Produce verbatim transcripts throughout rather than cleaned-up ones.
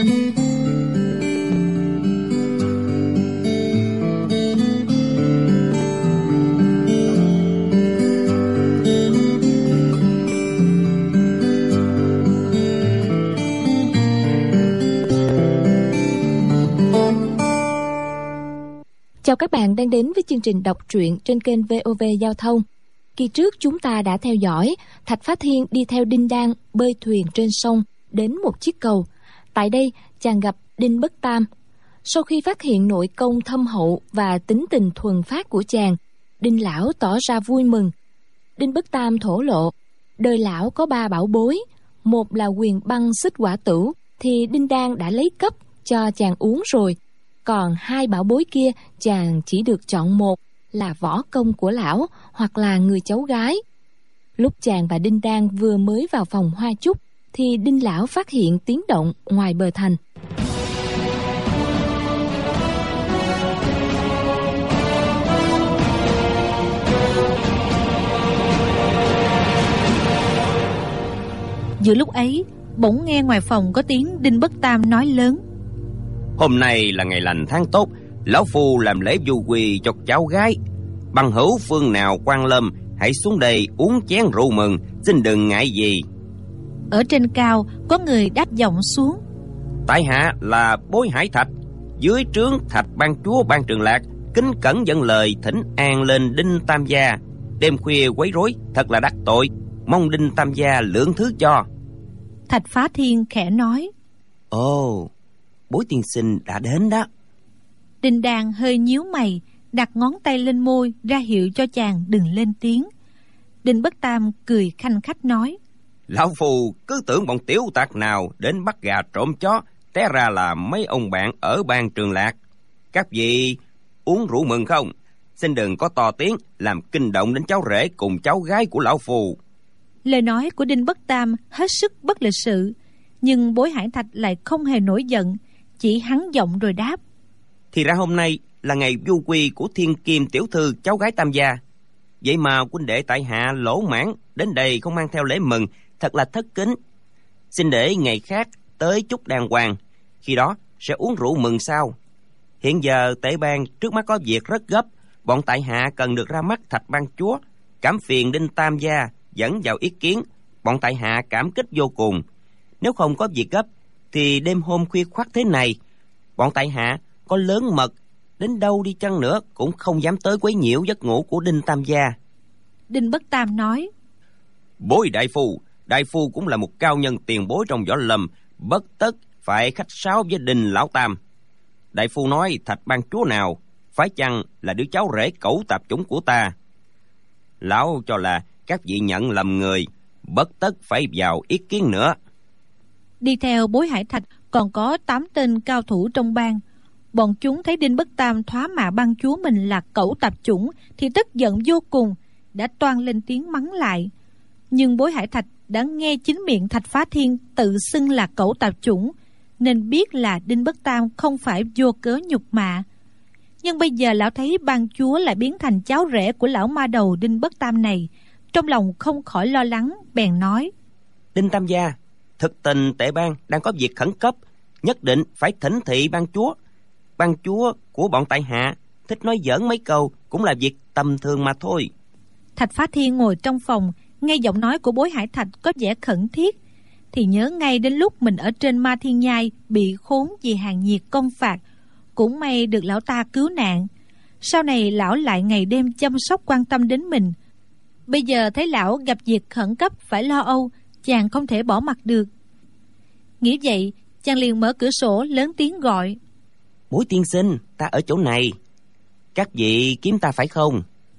Chào các bạn đang đến với chương trình đọc truyện trên kênh vê o vê Giao thông. Kỳ trước chúng ta đã theo dõi Thạch Phá Thiên đi theo Đinh Đan bơi thuyền trên sông đến một chiếc cầu. Tại đây chàng gặp Đinh Bất Tam. Sau khi phát hiện nội công thâm hậu và tính tình thuần phát của chàng, Đinh lão tỏ ra vui mừng. Đinh Bất Tam thổ lộ đời lão có ba bảo bối, một là quyền băng xích quả tửu thì Đinh Đan đã lấy cấp cho chàng uống rồi. Còn hai bảo bối kia chàng chỉ được chọn một là võ công của lão hoặc là người cháu gái. Lúc chàng và Đinh Đan vừa mới vào phòng hoa chúc thì Đinh lão phát hiện tiếng động ngoài bờ thành. Giữa lúc ấy, bỗng nghe ngoài phòng có tiếng Đinh Bất Tam nói lớn: Hôm nay là ngày lành tháng tốt, lão phu làm lễ du quy cho cháu gái. Bằng hữu phương nào quan lâm, hãy xuống đây uống chén rượu mừng, xin đừng ngại gì. Ở trên cao có người đáp giọng xuống: Tại hạ là Bối Hải Thạch, dưới trướng Thạch ban chúa Ban Trường Lạc, kính cẩn dẫn lời thỉnh an lên Đinh Tam gia. Đêm khuya quấy rối, thật là đắc tội, mong Đinh Tam gia lượng thứ cho. Thạch Phá Thiên khẽ nói: Ồ, Bối tiên sinh đã đến đó. Đinh Đan hơi nhíu mày, đặt ngón tay lên môi ra hiệu cho chàng đừng lên tiếng. Đinh Bất Tam cười khanh khách nói: Lão phù cứ tưởng bọn tiểu tặc nào đến bắt gà trộm chó, té ra là mấy ông bạn ở Ban Trường Lạc. Các vị uống rượu mừng không? Xin đừng có to tiếng làm kinh động đến cháu rể cùng cháu gái của lão phù. Lời nói của Đinh Bất Tam hết sức bất lịch sự, nhưng Bối Hải Thạch lại không hề nổi giận, chỉ hắn giọng rồi đáp: Thì ra hôm nay là ngày du quy của Thiên Kim tiểu thư cháu gái Tam gia. Vậy mà huynh đệ tại hạ lỗ mãn đến đây không mang theo lễ mừng, thật là thất kính. Xin để ngày khác tới chúc đàng hoàng, khi đó sẽ uống rượu mừng sau. Hiện giờ tể bang trước mắt có việc rất gấp, bọn tại hạ cần được ra mắt Thạch ban chúa, cảm phiền Đinh Tam gia dẫn vào ý kiến, bọn tại hạ cảm kích vô cùng. Nếu không có việc gấp thì đêm hôm khuya khoắt thế này, bọn tại hạ có lớn mật đến đâu đi chăng nữa cũng không dám tới quấy nhiễu giấc ngủ của Đinh Tam gia. Đinh Bất Tam nói: Bối đại phu, đại phu cũng là một cao nhân tiền bối trong võ lâm, bất tất phải khách sáo với Đinh lão tam. Đại phu nói Thạch ban chúa nào phải chăng là đứa cháu rể cẩu tạp chủng của ta? Lão cho là các vị nhận lầm người, bất tất phải vào ý kiến nữa. Đi theo Bối Hải Thạch còn có tám tên cao thủ trong bang. Bọn chúng thấy Đinh Bất Tam thoá mạ ban chúa mình là cẩu tạp chủng thì tức giận vô cùng, đã toan lên tiếng mắng lại. Nhưng Bối Hải Thạch đã nghe chính miệng Thạch Phá Thiên tự xưng là cẩu tạp chủng, nên biết là Đinh Bất Tam không phải vô cớ nhục mạ. Nhưng bây giờ lão thấy ban chúa lại biến thành cháu rể của lão ma đầu Đinh Bất Tam này, trong lòng không khỏi lo lắng, bèn nói: Đinh Tam gia, thực tình tể bang đang có việc khẩn cấp, nhất định phải thỉnh thị ban chúa. Ban chúa của bọn tại hạ thích nói giỡn mấy câu, cũng là việc tầm thường mà thôi. Thạch Phá Thiên ngồi trong phòng, nghe giọng nói của Bối Hải Thạch có vẻ khẩn thiết, thì nhớ ngay đến lúc mình ở trên Ma Thiên Nhai bị khốn vì hàng nhiệt công phạt. Cũng may được lão ta cứu nạn, sau này lão lại ngày đêm chăm sóc quan tâm đến mình. Bây giờ thấy lão gặp việc khẩn cấp phải lo âu, chàng không thể bỏ mặc được. Nghĩ vậy, chàng liền mở cửa sổ lớn tiếng gọi: Bối tiên sinh, ta ở chỗ này, các vị kiếm ta phải không?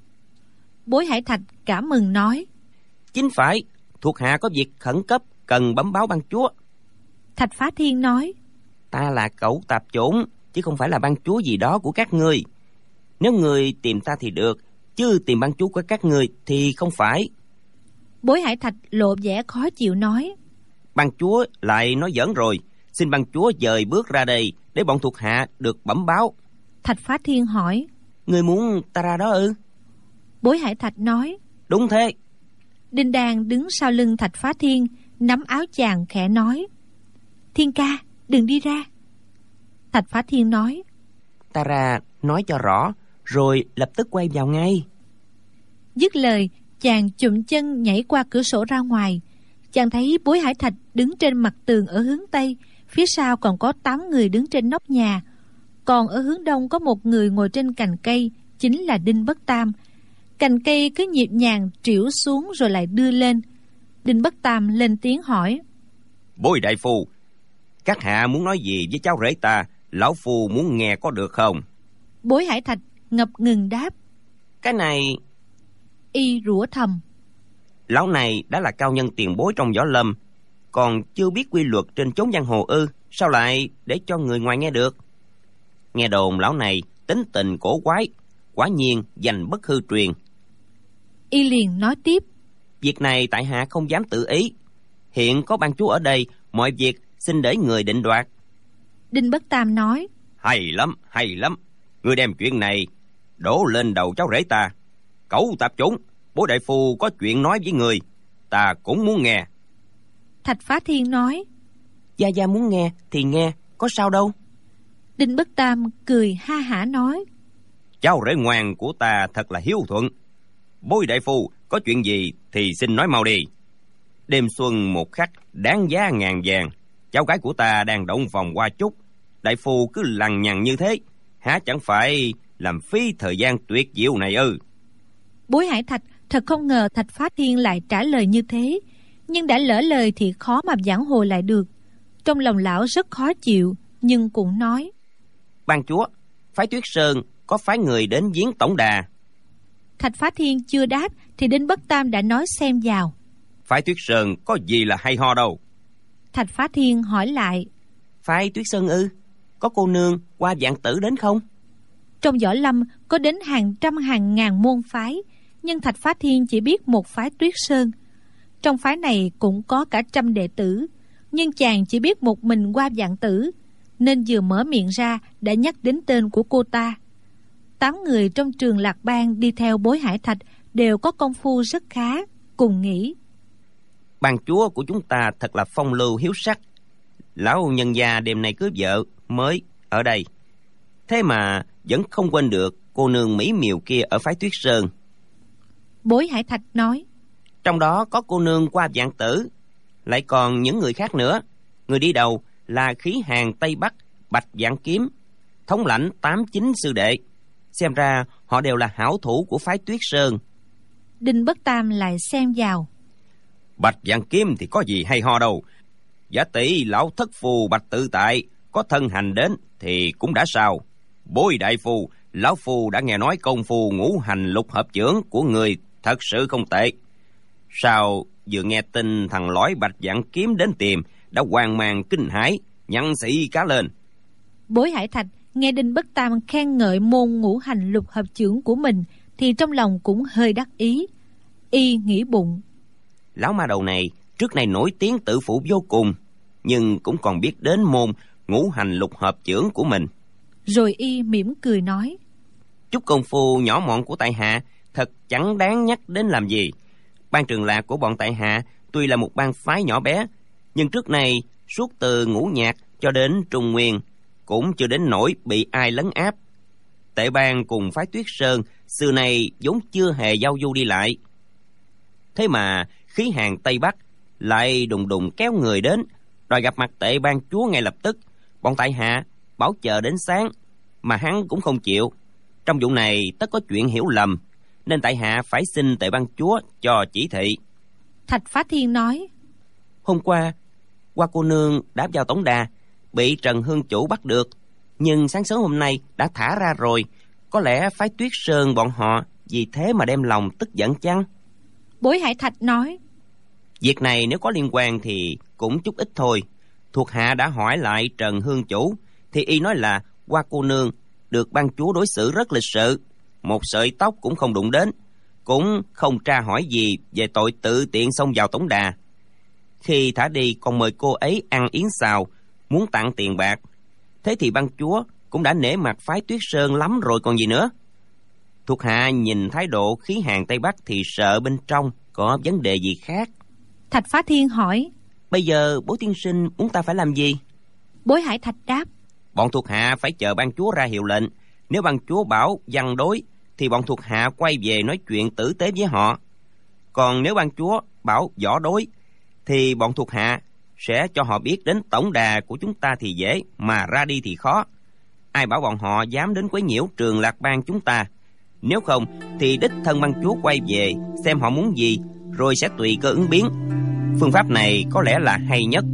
Bối Hải Thạch cảm mừng nói: Chính phải, thuộc hạ có việc khẩn cấp cần bấm báo ban chúa. Thạch Phá Thiên nói: Ta là cẩu tạp chủng, chứ không phải là ban chúa gì đó của các ngươi. Nếu người tìm ta thì được, chứ tìm ban chúa của các ngươi thì không phải. Bối Hải Thạch lộ vẻ khó chịu nói: Ban chúa lại nói giỡn rồi, xin ban chúa dời bước ra đây để bọn thuộc hạ được bẩm báo. Thạch Phá Thiên hỏi: Ngươi muốn ta ra đó ư? Bối Hải Thạch nói: Đúng thế. Đinh Đan đứng sau lưng Thạch Phá Thiên, nắm áo chàng khẽ nói: Thiên ca, đừng đi ra. Thạch Phá Thiên nói: Ta ra nói cho rõ, rồi lập tức quay vào ngay. Dứt lời, chàng chụm chân nhảy qua cửa sổ ra ngoài. Chàng thấy Bối Hải Thạch đứng trên mặt tường ở hướng Tây, phía sau còn có tám người đứng trên nóc nhà. Còn ở hướng Đông có một người ngồi trên cành cây, chính là Đinh Bất Tam. Cành cây cứ nhịp nhàng trĩu xuống rồi lại đưa lên. Đinh Bất Tam lên tiếng hỏi: Bối đại phu, các hạ muốn nói gì với cháu rể ta? Lão phu muốn nghe có được không? Bối Hải Thạch ngập ngừng đáp: Cái này... Y rủa thầm: Lão này đã là cao nhân tiền bối trong võ lâm, còn chưa biết quy luật trên chốn giang hồ ư? Sao lại để cho người ngoài nghe được? Nghe đồn lão này tính tình cổ quái, quả nhiên danh bất hư truyền. Y liền nói tiếp: Việc này tại hạ không dám tự ý. Hiện có ban chúa ở đây, mọi việc xin để người định đoạt. Đinh Bất Tam nói: Hay lắm, hay lắm. Ngươi đem chuyện này đổ lên đầu cháu rể ta. Cẩu tạp chủng, Bố đại phu có chuyện nói với người, ta cũng muốn nghe. Thạch Phá Thiên nói: Gia Gia muốn nghe thì nghe, có sao đâu. Đinh Bất Tam cười ha hả nói: Cháu rể ngoan của ta thật là hiếu thuận. Bối đại phu có chuyện gì thì xin nói mau đi. Đêm xuân một khắc đáng giá ngàn vàng. Cháu gái của ta đang động phòng qua chút, đại phu cứ lằng nhằng như thế, há chẳng phải làm phí thời gian tuyệt diệu này ư? Bối Hải Thạch thật không ngờ Thạch Phá Thiên lại trả lời như thế, nhưng đã lỡ lời thì khó mà vãn hồi lại được. Trong lòng lão rất khó chịu, nhưng cũng nói: Ban chúa, phái Tuyết Sơn có phái người đến viếng tổng đà. Thạch Phá Thiên chưa đáp thì Đinh Bất Tam đã nói xen vào: Phái Tuyết Sơn có gì là hay ho đâu. Thạch Phá Thiên hỏi lại: Phái Tuyết Sơn ư? Có cô nương qua Vạn Tử đến không? Trong võ lâm có đến hàng trăm hàng ngàn môn phái, nhưng Thạch Phá Thiên chỉ biết một phái Tuyết Sơn. Trong phái này cũng có cả trăm đệ tử, nhưng chàng chỉ biết một mình qua Vạn Tử, nên vừa mở miệng ra đã nhắc đến tên của cô ta. Tám người trong Trường Lạc Bang đi theo Bối Hải Thạch đều có công phu rất khá, cùng nghĩ: Ban chúa của chúng ta thật là phong lưu hiếu sắc. Lão nhân gia đêm nay cưới vợ mới ở đây, thế mà vẫn không quên được cô nương mỹ miều kia ở phái Tuyết Sơn. Bối Hải Thạch nói: Trong đó có cô nương qua Vạn Tử, lại còn những người khác nữa. Người đi đầu là Khí Hàng Tây Bắc Bạch Vạn Kiếm, thống lãnh tám chín sư đệ. Xem ra họ đều là hảo thủ của phái Tuyết Sơn. Đinh Bất Tam lại xen vào: Bạch Vạn Kiếm thì có gì hay ho đâu. Giả tỷ lão thất phù Bạch Tự Tại có thân hành đến thì cũng đã sao. Bối đại phu, lão phu đã nghe nói công phu ngũ hành lục hợp chưởng của người thật sự không tệ. Sao vừa nghe tin thằng lõi Bạch Vạn Kiếm đến tìm đã hoang mang kinh hãi, nhăn sĩ cá lên. Bối Hải Thạch nghe Đinh Bất Tam khen ngợi môn ngũ hành lục hợp chưởng của mình thì trong lòng cũng hơi đắc ý. Y nghĩ bụng: Lão ma đầu này trước này nổi tiếng tự phụ vô cùng, nhưng cũng còn biết đến môn ngũ hành lục hợp chưởng của mình. Rồi y mỉm cười nói: Chút công phu nhỏ mọn của tại hạ thật chẳng đáng nhắc đến làm gì. Ban Trường Lạc của bọn tại hạ tuy là một bang phái nhỏ bé, nhưng trước này suốt từ Ngũ Nhạc cho đến Trung Nguyên cũng chưa đến nỗi bị ai lấn áp. Tệ bang cùng phái Tuyết Sơn xưa này vốn chưa hề giao du đi lại, thế mà Khí Hàng Tây Bắc lại đùng đùng kéo người đến đòi gặp mặt Tệ bang chúa ngay lập tức. Bọn tại hạ bảo chờ đến sáng mà hắn cũng không chịu. Trong vụ này tất có chuyện hiểu lầm, nên tại hạ phải xin Tệ bang chúa cho chỉ thị. Thạch Phá Thiên nói: Hôm qua Hoa cô nương đã vào tổng đà, bị Trần Hương chủ bắt được, nhưng sáng sớm hôm nay đã thả ra rồi. Có lẽ phái Tuyết Sơn bọn họ vì thế mà đem lòng tức giận chăng? Bối Hải Thạch nói: Việc này nếu có liên quan thì cũng chút ít thôi. Thuộc hạ đã hỏi lại Trần Hương chủ thì y nói là Hoa cô nương được ban chúa đối xử rất lịch sự, một sợi tóc cũng không đụng đến, cũng không tra hỏi gì về tội tự tiện xông vào tổng đà. Khi thả đi còn mời cô ấy ăn yến xào, muốn tặng tiền bạc. Thế thì ban chúa cũng đã nể mặt phái Tuyết Sơn lắm rồi còn gì nữa. Thuộc hạ nhìn thái độ Khí Hàng Tây Bắc thì sợ bên trong có vấn đề gì khác. Thạch Phá Thiên hỏi: Bây giờ Bố tiên sinh muốn ta phải làm gì? Bối Hải Thạch đáp: Bọn thuộc hạ phải chờ ban chúa ra hiệu lệnh. Nếu ban chúa bảo văn đối thì bọn thuộc hạ quay về nói chuyện tử tế với họ. Còn nếu ban chúa bảo võ đối thì bọn thuộc hạ sẽ cho họ biết đến tổng đà của chúng ta thì dễ, mà ra đi thì khó. Ai bảo bọn họ dám đến quấy nhiễu Trường Lạc Bang chúng ta. Nếu không thì đích thân ban chúa quay về xem họ muốn gì, rồi sẽ tùy cơ ứng biến. Phương pháp này có lẽ là hay nhất.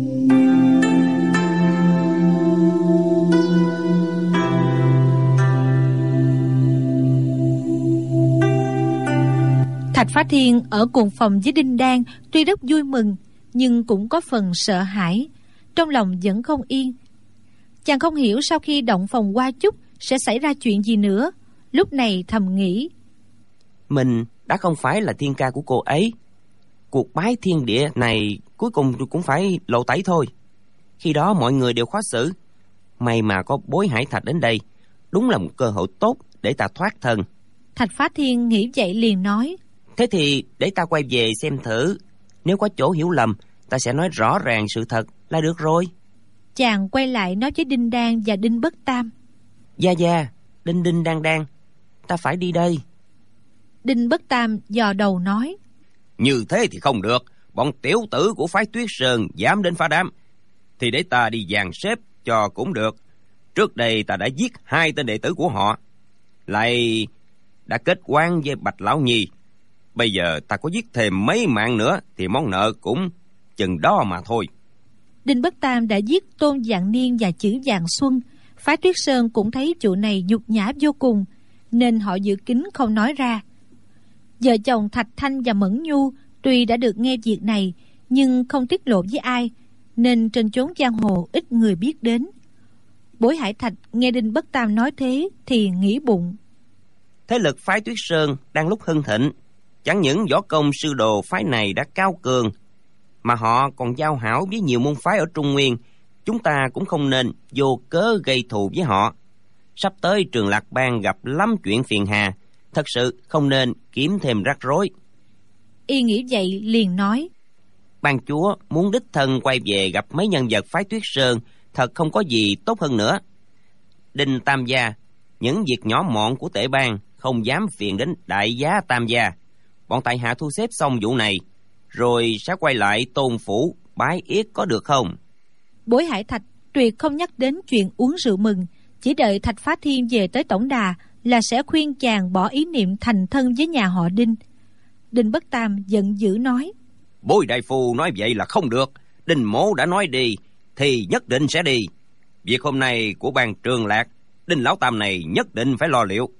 Thạch Phá Thiên ở cùng phòng với Đinh Đan tuy rất vui mừng, nhưng cũng có phần sợ hãi, trong lòng vẫn không yên. Chàng không hiểu sau khi động phòng Hoa Chúc sẽ xảy ra chuyện gì nữa. Lúc này thầm nghĩ: Mình đã không phải là thiên ca của cô ấy. Cuộc bái thiên địa này cuối cùng cũng phải lộ tẩy thôi. Khi đó mọi người đều khó xử. May mà có Bối Hải Thạch đến đây, đúng là một cơ hội tốt để ta thoát thân. Thạch Phá Thiên nghĩ vậy liền nói: Thế thì để ta quay về xem thử. Nếu có chỗ hiểu lầm, ta sẽ nói rõ ràng sự thật là được rồi. Chàng quay lại nói với Đinh Đan và Đinh Bất Tam: Gia Gia, Đinh Đinh Đan Đan, ta phải đi đây. Đinh Bất Tam dò đầu nói: Như thế thì không được. Bọn tiểu tử của phái Tuyết Sơn dám đến phá đám thì để ta đi dàn xếp cho cũng được. Trước đây ta đã giết hai tên đệ tử của họ, lại đã kết oán với Bạch Lão Nhi. Bây giờ ta có giết thêm mấy mạng nữa thì món nợ cũng chừng đó mà thôi. Đinh Bất Tam đã giết Tôn Dạng Niên và Chử Dạng Xuân. Phái Tuyết Sơn cũng thấy vụ này nhục nhã vô cùng, nên họ giữ kín không nói ra. Vợ chồng Thạch Thanh và Mẫn Nhu tuy đã được nghe việc này, nhưng không tiết lộ với ai, nên trên chốn giang hồ ít người biết đến. Bối Hải Thạch nghe Đinh Bất Tam nói thế thì nghĩ bụng: Thế lực phái Tuyết Sơn đang lúc hưng thịnh. Chẳng những võ công sư đồ phái này đã cao cường, mà họ còn giao hảo với nhiều môn phái ở Trung Nguyên. Chúng ta cũng không nên vô cớ gây thù với họ. Sắp tới Trường Lạc Bang gặp lắm chuyện phiền hà, thật sự không nên kiếm thêm rắc rối. Y nghĩ vậy liền nói: Ban chúa muốn đích thân quay về gặp mấy nhân vật phái Tuyết Sơn, thật không có gì tốt hơn nữa. Đinh Tam gia, những việc nhỏ mọn của tể bang không dám phiền đến đại giá Tam gia. Bọn tại hạ thu xếp xong vụ này, rồi sẽ quay lại Tôn phủ bái yết có được không? Bối Hải Thạch tuyệt không nhắc đến chuyện uống rượu mừng, chỉ đợi Thạch Phá Thiên về tới tổng đà là sẽ khuyên chàng bỏ ý niệm thành thân với nhà họ Đinh. Đinh Bất Tam giận dữ nói: Bối đại phu nói vậy là không được. Đinh mỗ đã nói đi thì nhất định sẽ đi. Việc hôm nay của ban Trường Lạc, Đinh lão tam này nhất định phải lo liệu.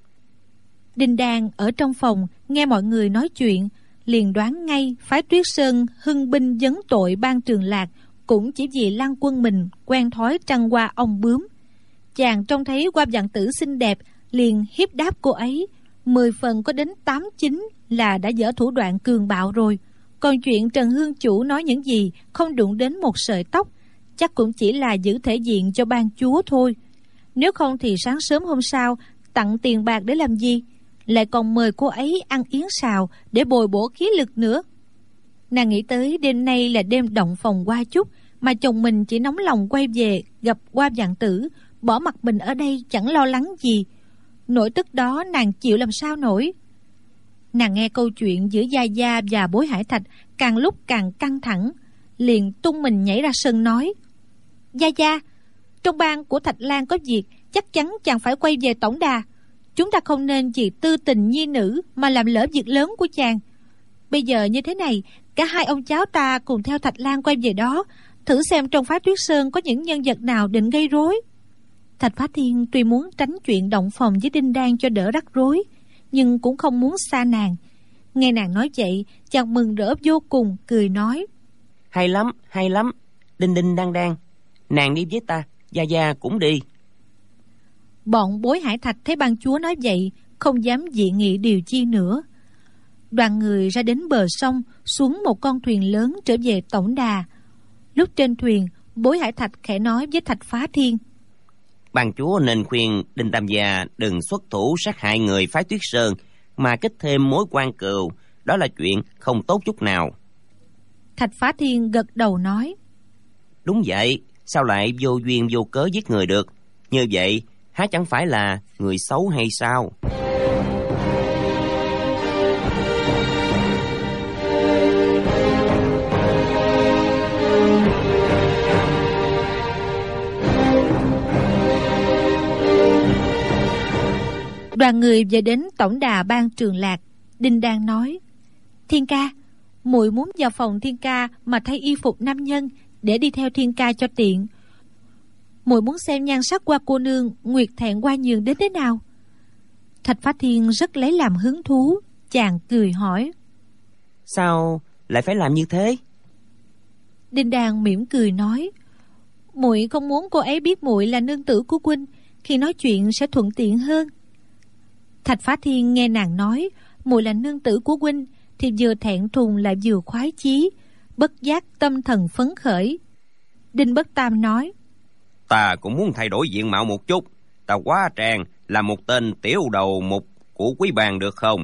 Đinh Đan ở trong phòng nghe mọi người nói chuyện, liền đoán ngay phái Tuyết Sơn hưng binh vấn tội ban Trường Lạc cũng chỉ vì Lan Quân mình quen thói trăng hoa ong bướm. Chàng trông thấy Hoa Vạn Tử xinh đẹp, liền hiếp đáp cô ấy, mười phần có đến tám chín là đã dở thủ đoạn cường bạo rồi. Còn chuyện Trần Hương Chủ nói những gì không đụng đến một sợi tóc, chắc cũng chỉ là giữ thể diện cho ban chúa thôi. Nếu không thì sáng sớm hôm sau tặng tiền bạc để làm gì, lại còn mời cô ấy ăn yến xào để bồi bổ khí lực nữa. Nàng nghĩ tới đêm nay là đêm động phòng Hoa Chúc, mà chồng mình chỉ nóng lòng quay về gặp Hoa Vạn Tử, bỏ mặt mình ở đây chẳng lo lắng gì. Nỗi tức đó nàng chịu làm sao nổi. Nàng nghe câu chuyện giữa Gia Gia và Bối Hải Thạch càng lúc càng căng thẳng, liền tung mình nhảy ra sân nói: Gia Gia, trong bang của Thạch Lan có việc, chắc chắn chàng phải quay về tổng đà. Chúng ta không nên vì tư tình nhi nữ mà làm lỡ việc lớn của chàng. Bây giờ như thế này, cả hai ông cháu ta cùng theo Thạch Lan quay về đó, thử xem trong phái Tuyết Sơn có những nhân vật nào định gây rối. Thạch Phá Thiên tuy muốn tránh chuyện động phòng với Đinh Đan cho đỡ rắc rối, nhưng cũng không muốn xa nàng. Nghe nàng nói vậy, chàng mừng rỡ vô cùng, cười nói: Hay lắm, hay lắm, Đinh Đinh Đan Đan, nàng đi với ta, Gia Gia cũng đi. Bọn Bối Hải Thạch thấy ban chúa nói vậy, không dám dị nghị điều chi nữa. Đoàn người ra đến bờ sông, xuống một con thuyền lớn trở về tổng đà. Lúc trên thuyền, Bối Hải Thạch khẽ nói với Thạch Phá Thiên: Ban chúa nên khuyên Đinh Tam gia đừng xuất thủ sát hại người phái Tuyết Sơn, mà kết thêm mối quan cừu, đó là chuyện không tốt chút nào. Thạch Phá Thiên gật đầu nói: Đúng vậy, sao lại vô duyên vô cớ giết người được? Như vậy há chẳng phải là người xấu hay sao? Đoàn người về đến tổng đà Ban Trường Lạc. Đinh Đan nói: Thiên ca, muội muốn vào phòng Thiên ca mà thay y phục nam nhân để đi theo Thiên ca cho tiện. Muội muốn xem nhan sắc qua cô nương Nguyệt Thẹn Hoa Nhường đến thế nào. Thạch Phá Thiên rất lấy làm hứng thú. Chàng cười hỏi: Sao lại phải làm như thế? Đinh Đan mỉm cười nói: Muội không muốn cô ấy biết muội là nương tử của huynh, khi nói chuyện sẽ thuận tiện hơn. Thạch Phá Thiên nghe nàng nói muội là nương tử của huynh thì vừa thẹn thùng lại vừa khoái chí, bất giác tâm thần phấn khởi. Đinh Bất Tam nói: Ta cũng muốn thay đổi diện mạo một chút. Ta quá tràn là một tên tiểu đầu mục của quý bang được không?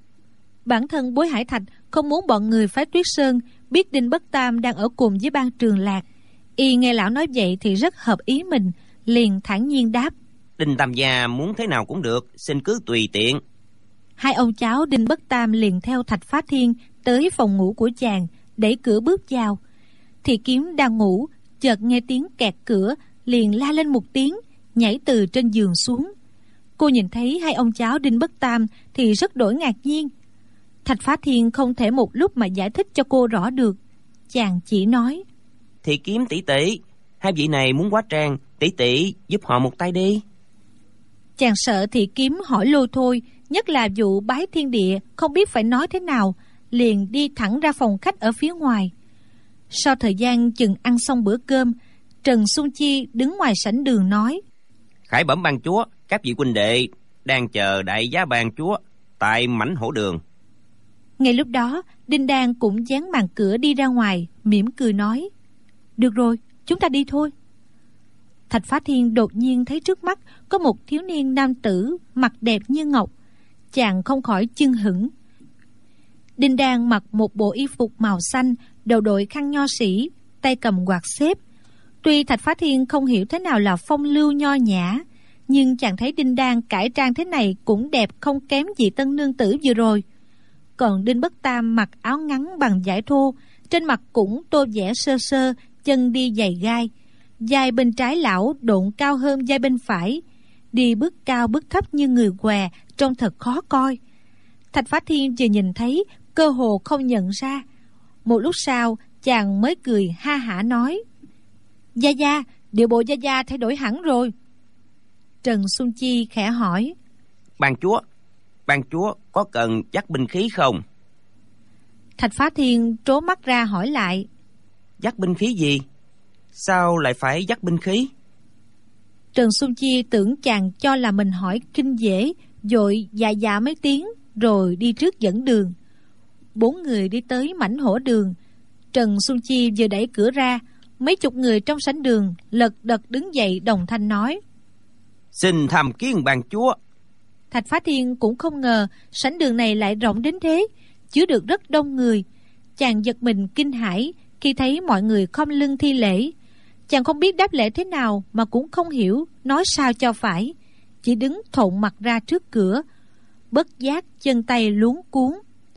Bản thân Bối Hải Thạch không muốn bọn người phái Tuyết Sơn biết Đinh Bất Tam đang ở cùng với Ban Trường Lạc. Y nghe lão nói vậy thì rất hợp ý mình, liền thản nhiên đáp: Đinh Tam gia muốn thế nào cũng được, xin cứ tùy tiện. Hai ông cháu Đinh Bất Tam liền theo Thạch Phá Thiên tới phòng ngủ của chàng, đẩy cửa bước vào. Thì Kiếm đang ngủ, chợt nghe tiếng kẹt cửa, liền la lên một tiếng, nhảy từ trên giường xuống. Cô nhìn thấy hai ông cháu Đinh Bất Tam thì rất đổi ngạc nhiên. Thạch Phá Thiên không thể một lúc mà giải thích cho cô rõ được. Chàng chỉ nói: Thì Kiếm tỷ tỷ, hai vị này muốn quá trang, tỷ tỷ giúp họ một tay đi. Chàng sợ Thị Kiếm hỏi lôi thôi, nhất là vụ bái thiên địa không biết phải nói thế nào, liền đi thẳng ra phòng khách ở phía ngoài. Sau thời gian chừng ăn xong bữa cơm, Trần Xuân Chi đứng ngoài sảnh đường nói: Khải bẩm ban chúa, các vị huynh đệ đang chờ đại giá ban chúa tại mảnh hổ đường. Ngay lúc đó, Đinh Đan cũng dán màn cửa đi ra ngoài, mỉm cười nói: Được rồi, chúng ta đi thôi. Thạch Phá Thiên đột nhiên thấy trước mắt có một thiếu niên nam tử mặt đẹp như ngọc. Chàng không khỏi chưng hửng. Đinh Đan mặc một bộ y phục màu xanh, đầu đội khăn nho sĩ, tay cầm quạt xếp. Tuy Thạch Phá Thiên không hiểu thế nào là phong lưu nho nhã, nhưng chàng thấy Đinh Đan cải trang thế này cũng đẹp không kém gì tân nương tử vừa rồi. Còn Đinh Bất Tam mặc áo ngắn bằng vải thô, trên mặt cũng tô vẽ sơ sơ, chân đi giày gai. Vai bên trái lão độn cao hơn vai bên phải, đi bước cao bước thấp như người què, trông thật khó coi. Thạch Phá Thiên vừa nhìn thấy cơ hồ không nhận ra. Một lúc sau chàng mới cười ha hả nói: Gia Gia, điệu bộ Gia Gia thay đổi hẳn rồi. Trần Xuân Chi khẽ hỏi: Ban chúa, ban chúa có cần dắt binh khí không? Thạch Phá Thiên trố mắt ra hỏi lại: Dắt binh khí gì? Sao lại phải dắt binh khí? Trần Xuân Chi tưởng chàng cho là mình hỏi kinh dễ, vội dạ dạ mấy tiếng rồi đi trước dẫn đường. Bốn người đi tới mảnh hổ đường. Trần Xuân Chi vừa đẩy cửa ra, mấy chục người trong sảnh đường lật đật đứng dậy đồng thanh nói: Xin tham kiến ban chúa. Thạch Phá Thiên cũng không ngờ sảnh đường này lại rộng đến thế, chứa được rất đông người. Chàng giật mình kinh hãi khi thấy mọi người khom lưng thi lễ. Chàng không biết đáp lễ thế nào mà cũng không hiểu nói sao cho phải, chỉ đứng thộn mặt ra trước cửa, bất giác chân tay luống cuống.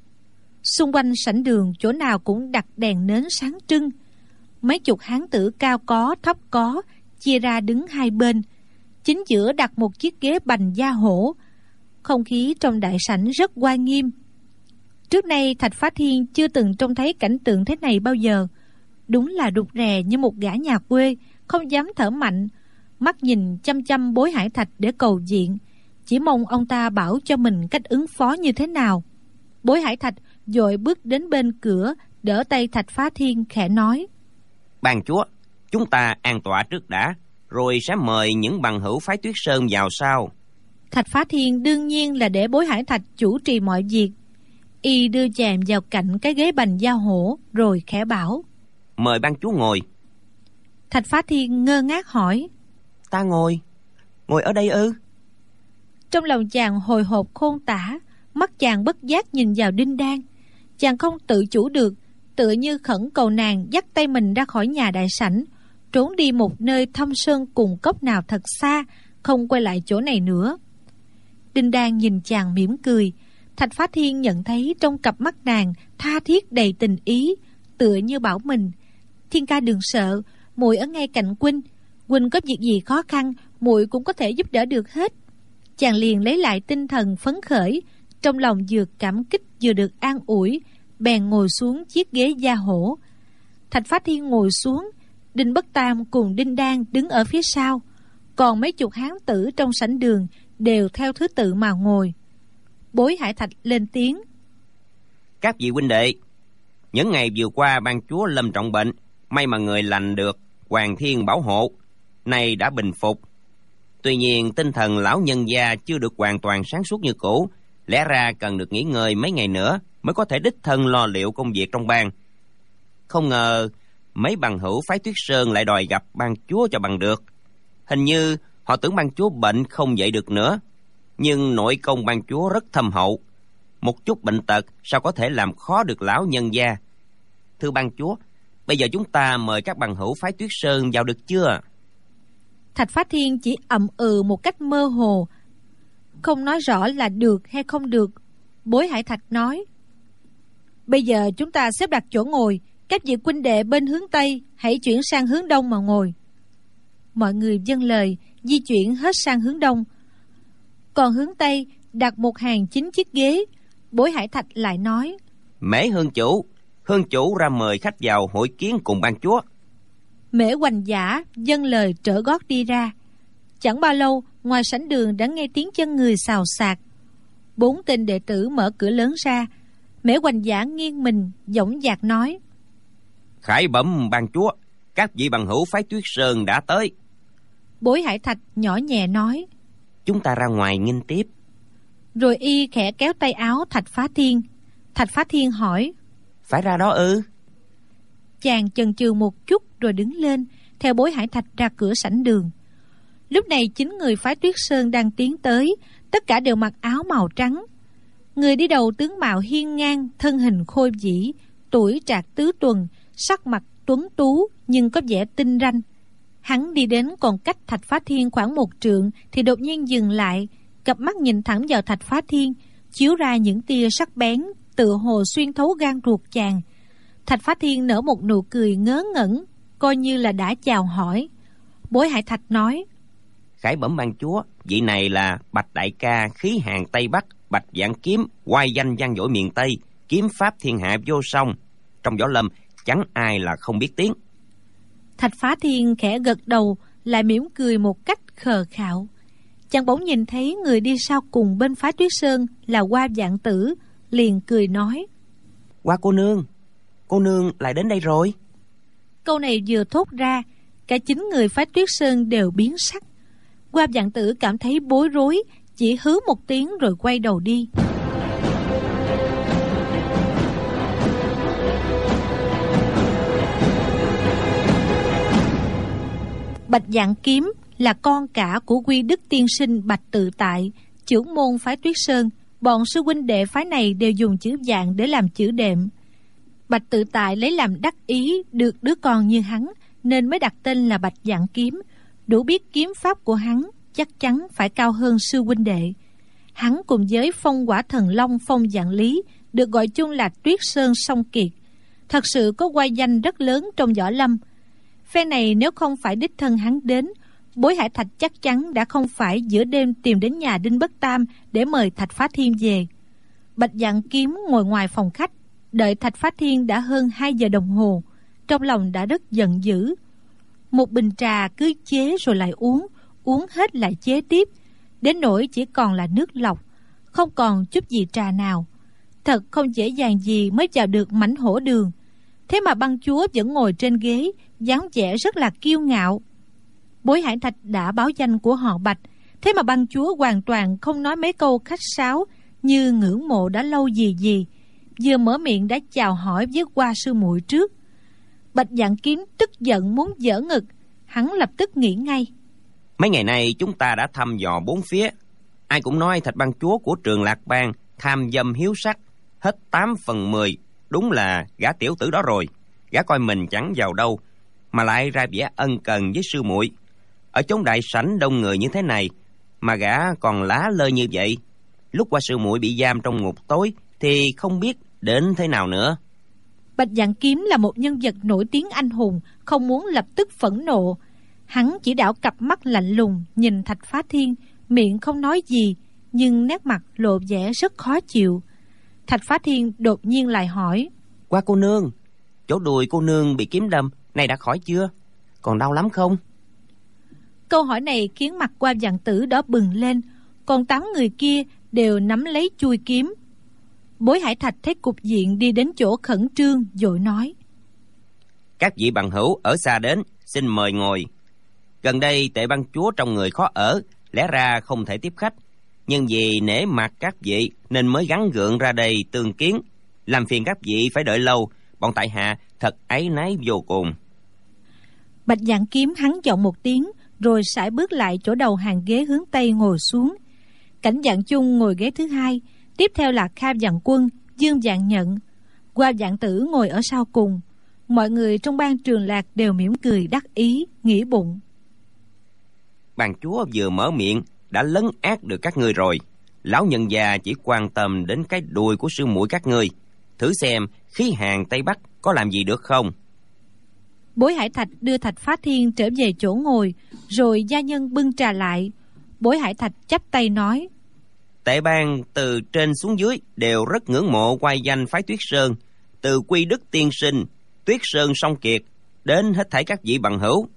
Xung quanh sảnh đường chỗ nào cũng đặt đèn nến sáng trưng. Mấy chục hán tử cao có thấp có chia ra đứng hai bên, chính giữa đặt một chiếc ghế bành da hổ. Không khí trong đại sảnh rất oai nghiêm. Trước nay Thạch Phá Thiên chưa từng trông thấy cảnh tượng thế này bao giờ. Đúng là rụt rè như một gã nhà quê, không dám thở mạnh, mắt nhìn chăm chăm Bối Hải Thạch để cầu viện, chỉ mong ông ta bảo cho mình cách ứng phó như thế nào. Bối Hải Thạch vội bước đến bên cửa, đỡ tay Thạch Phá Thiên khẽ nói: Ban chúa, chúng ta an tọa trước đã, rồi sẽ mời những bằng hữu phái Tuyết Sơn vào sau. Thạch Phá Thiên đương nhiên là để Bối Hải Thạch chủ trì mọi việc. Y đưa chàng vào cạnh cái ghế bành da hổ, rồi khẽ bảo: Mời ban chúa ngồi. Thạch Phá Thiên ngơ ngác hỏi: Ta ngồi? Ngồi ở đây ư? Trong lòng chàng hồi hộp khôn tả, mắt chàng bất giác nhìn vào Đinh Đan. Chàng không tự chủ được, tựa như khẩn cầu nàng dắt tay mình ra khỏi nhà đại sảnh, trốn đi một nơi thâm sơn cùng cốc nào thật xa, không quay lại chỗ này nữa. Đinh Đan nhìn chàng mỉm cười. Thạch Phá Thiên nhận thấy trong cặp mắt nàng tha thiết đầy tình ý, tựa như bảo mình: Thiên ca đừng sợ, muội ở ngay cạnh huynh, huynh có việc gì khó khăn, muội cũng có thể giúp đỡ được hết. Chàng liền lấy lại tinh thần phấn khởi, trong lòng vừa cảm kích vừa được an ủi, bèn ngồi xuống chiếc ghế da hổ. Thạch Phá Thiên ngồi xuống, Đinh Bất Tam cùng Đinh Đan đứng ở phía sau, còn mấy chục hán tử trong sảnh đường đều theo thứ tự mà ngồi. Bối Hải Thạch lên tiếng: Các vị huynh đệ, những ngày vừa qua ban chúa lâm trọng bệnh, may mà người lành được, Hoàng Thiên bảo hộ, nay đã bình phục. Tuy nhiên tinh thần lão nhân gia chưa được hoàn toàn sáng suốt như cũ, lẽ ra cần được nghỉ ngơi mấy ngày nữa mới có thể đích thân lo liệu công việc trong bang. Không ngờ mấy bằng hữu phái Tuyết Sơn lại đòi gặp ban chúa cho bằng được. Hình như họ tưởng ban chúa bệnh không dậy được nữa, nhưng nội công ban chúa rất thâm hậu, một chút bệnh tật sao có thể làm khó được lão nhân gia. Thưa ban chúa, bây giờ chúng ta mời các bằng hữu phái Tuyết Sơn vào được chưa? Thạch Phá Thiên chỉ ậm ừ một cách mơ hồ, không nói rõ là được hay không được. Bối Hải Thạch nói: Bây giờ chúng ta xếp đặt chỗ ngồi, các vị huynh đệ bên hướng Tây hãy chuyển sang hướng Đông mà ngồi. Mọi người vâng lời, di chuyển hết sang hướng Đông. Còn hướng Tây đặt một hàng chín chiếc ghế. Bối Hải Thạch lại nói: Mễ hương chủ, hương chủ ra mời khách vào hội kiến cùng ban chúa. Mễ Hoành Giả vâng lời trở gót đi ra. Chẳng bao lâu, ngoài sảnh đường đã nghe tiếng chân người xào xạc. Bốn tên đệ tử mở cửa lớn ra. Mễ Hoành Giả nghiêng mình, dõng dạc nói: Khải bẩm ban chúa, các vị bằng hữu phái Tuyết Sơn đã tới. Bối Hải Thạch nhỏ nhẹ nói: Chúng ta ra ngoài nghênh tiếp. Rồi y khẽ kéo tay áo Thạch Phá Thiên. Thạch Phá Thiên hỏi: Phải ra đó ư? Chàng chần chừ một chút rồi đứng lên, theo Bối Hải Thạch ra cửa sảnh đường. Lúc này chín người phái Tuyết Sơn đang tiến tới, tất cả đều mặc áo màu trắng. Người đi đầu tướng mạo hiên ngang, thân hình khôi vĩ, tuổi trạc tứ tuần, sắc mặt tuấn tú nhưng có vẻ tinh ranh. Hắn đi đến còn cách Thạch Phá Thiên khoảng một trượng thì đột nhiên dừng lại, cặp mắt nhìn thẳng vào Thạch Phá Thiên, chiếu ra những tia sắc bén, tựa hồ xuyên thấu gan ruột chàng. Thạch Phá Thiên nở một nụ cười ngớ ngẩn, coi như là đã chào hỏi. Bối Hải Thạch nói: Khải bẩm ban chúa, vị này là Bạch đại ca khí hàng Tây Bắc, Bạch Vạn Kiếm, oai danh vang dội miền Tây, kiếm pháp thiên hạ vô song, trong võ lâm chẳng ai là không biết tiếng. Thạch Phá Thiên khẽ gật đầu, lại mỉm cười một cách khờ khạo. Chàng bỗng nhìn thấy người đi sau cùng bên phái Tuyết Sơn là Hoa Vạn Tử, liền cười nói: Hoa cô nương, cô nương lại đến đây rồi. Câu này vừa thốt ra, cả chín người phái Tuyết Sơn đều biến sắc. Hoa Vạn Tử cảm thấy bối rối, chỉ hứ một tiếng rồi quay đầu đi. Bạch Vạn Kiếm là con cả của Quy Đức tiên sinh Bạch Tự Tại, trưởng môn phái Tuyết Sơn. Bọn sư huynh đệ phái này đều dùng chữ Vạn để làm chữ đệm. Bạch Tự Tại lấy làm đắc ý được đứa con như hắn, nên mới đặt tên là Bạch Vạn Kiếm. Đủ biết kiếm pháp của hắn chắc chắn phải cao hơn sư huynh đệ. Hắn cùng với Phong Quả Thần Long Phong Vạn Lý được gọi chung là Tuyết Sơn Song Kiệt, thật sự có oai danh rất lớn trong võ lâm. Phe này nếu không phải đích thân hắn đến, Bối Hải Thạch chắc chắn đã không phải giữa đêm tìm đến nhà Đinh Bất Tam để mời Thạch Phá Thiên về. Bạch Vạn Kiếm ngồi ngoài phòng khách, đợi Thạch Phá Thiên đã hơn hai giờ đồng hồ, trong lòng đã rất giận dữ. Một bình trà cứ chế rồi lại uống, uống hết lại chế tiếp, đến nỗi chỉ còn là nước lọc, không còn chút gì trà nào. Thật không dễ dàng gì mới vào được mảnh hổ đường. Thế mà băng chúa vẫn ngồi trên ghế, dáng vẻ rất là kiêu ngạo. Bối Hải Thạch đã báo danh của họ Bạch, thế mà băng chúa hoàn toàn không nói mấy câu khách sáo như ngưỡng mộ đã lâu gì gì, vừa mở miệng đã chào hỏi với Hoa sư muội trước. Bạch Vạn Kiếm tức giận muốn giở ngực, hắn lập tức nghĩ ngay: Mấy ngày nay chúng ta đã thăm dò bốn phía, ai cũng nói Thạch bang chúa của Trường Lạc Bang tham dâm hiếu sắc, hết tám phần mười đúng là gã tiểu tử đó rồi. Gã coi mình chẳng vào đâu, mà lại ra vẻ ân cần với sư muội. Ở chốn đại sảnh đông người như thế này mà gã còn lá lơi như vậy, lúc qua sư muội bị giam trong ngục tối thì không biết đến thế nào nữa. Bạch Dạng Kiếm là một nhân vật nổi tiếng anh hùng, không muốn lập tức phẫn nộ. Hắn chỉ đảo cặp mắt lạnh lùng nhìn Thạch Phá Thiên, miệng không nói gì, nhưng nét mặt lộ vẻ rất khó chịu. Thạch Phá Thiên đột nhiên lại hỏi: Qua cô nương, chỗ đùi cô nương bị kiếm đâm, này đã khỏi chưa? Còn đau lắm không? Câu hỏi này khiến mặt Qua Vạn Tử đỏ bừng lên, còn tám người kia đều nắm lấy chuôi kiếm. Bối Hải Thạch thấy cục diện đi đến chỗ khẩn trương, vội nói: Các vị bằng hữu ở xa đến, xin mời ngồi. Gần đây Tệ Bang Chúa trong người khó ở, lẽ ra không thể tiếp khách, nhưng vì nể mặt các vị nên mới gắng gượng ra đây tương kiến. Làm phiền các vị phải đợi lâu, bọn tại hạ thật áy náy vô cùng. Bạch Dạng Kiếm hắn giọng một tiếng, rồi sải bước lại chỗ đầu hàng ghế hướng tây ngồi xuống. Cảnh Dạng Chung ngồi ghế thứ hai, tiếp theo là Kha Dạng Quân, Dương Dạng Nhận. Qua Vạn Tử ngồi ở sau cùng. Mọi người trong ban Trường Lạc đều mỉm cười đắc ý, nghĩ bụng: Bàn chúa vừa mở miệng đã lấn át được các ngươi rồi. Lão nhân già chỉ quan tâm đến cái đuôi của sư muội các ngươi. Thử xem khí hàn Tây Bắc có làm gì được không? Bối Hải Thạch đưa Thạch Phá Thiên trở về chỗ ngồi, rồi gia nhân bưng trà lại. Bối Hải Thạch chắp tay nói: Tệ Bang từ trên xuống dưới đều rất ngưỡng mộ quay danh phái Tuyết Sơn, từ Quy Đức tiên sinh, Tuyết Sơn Song Kiệt đến hết thảy các vị bằng hữu.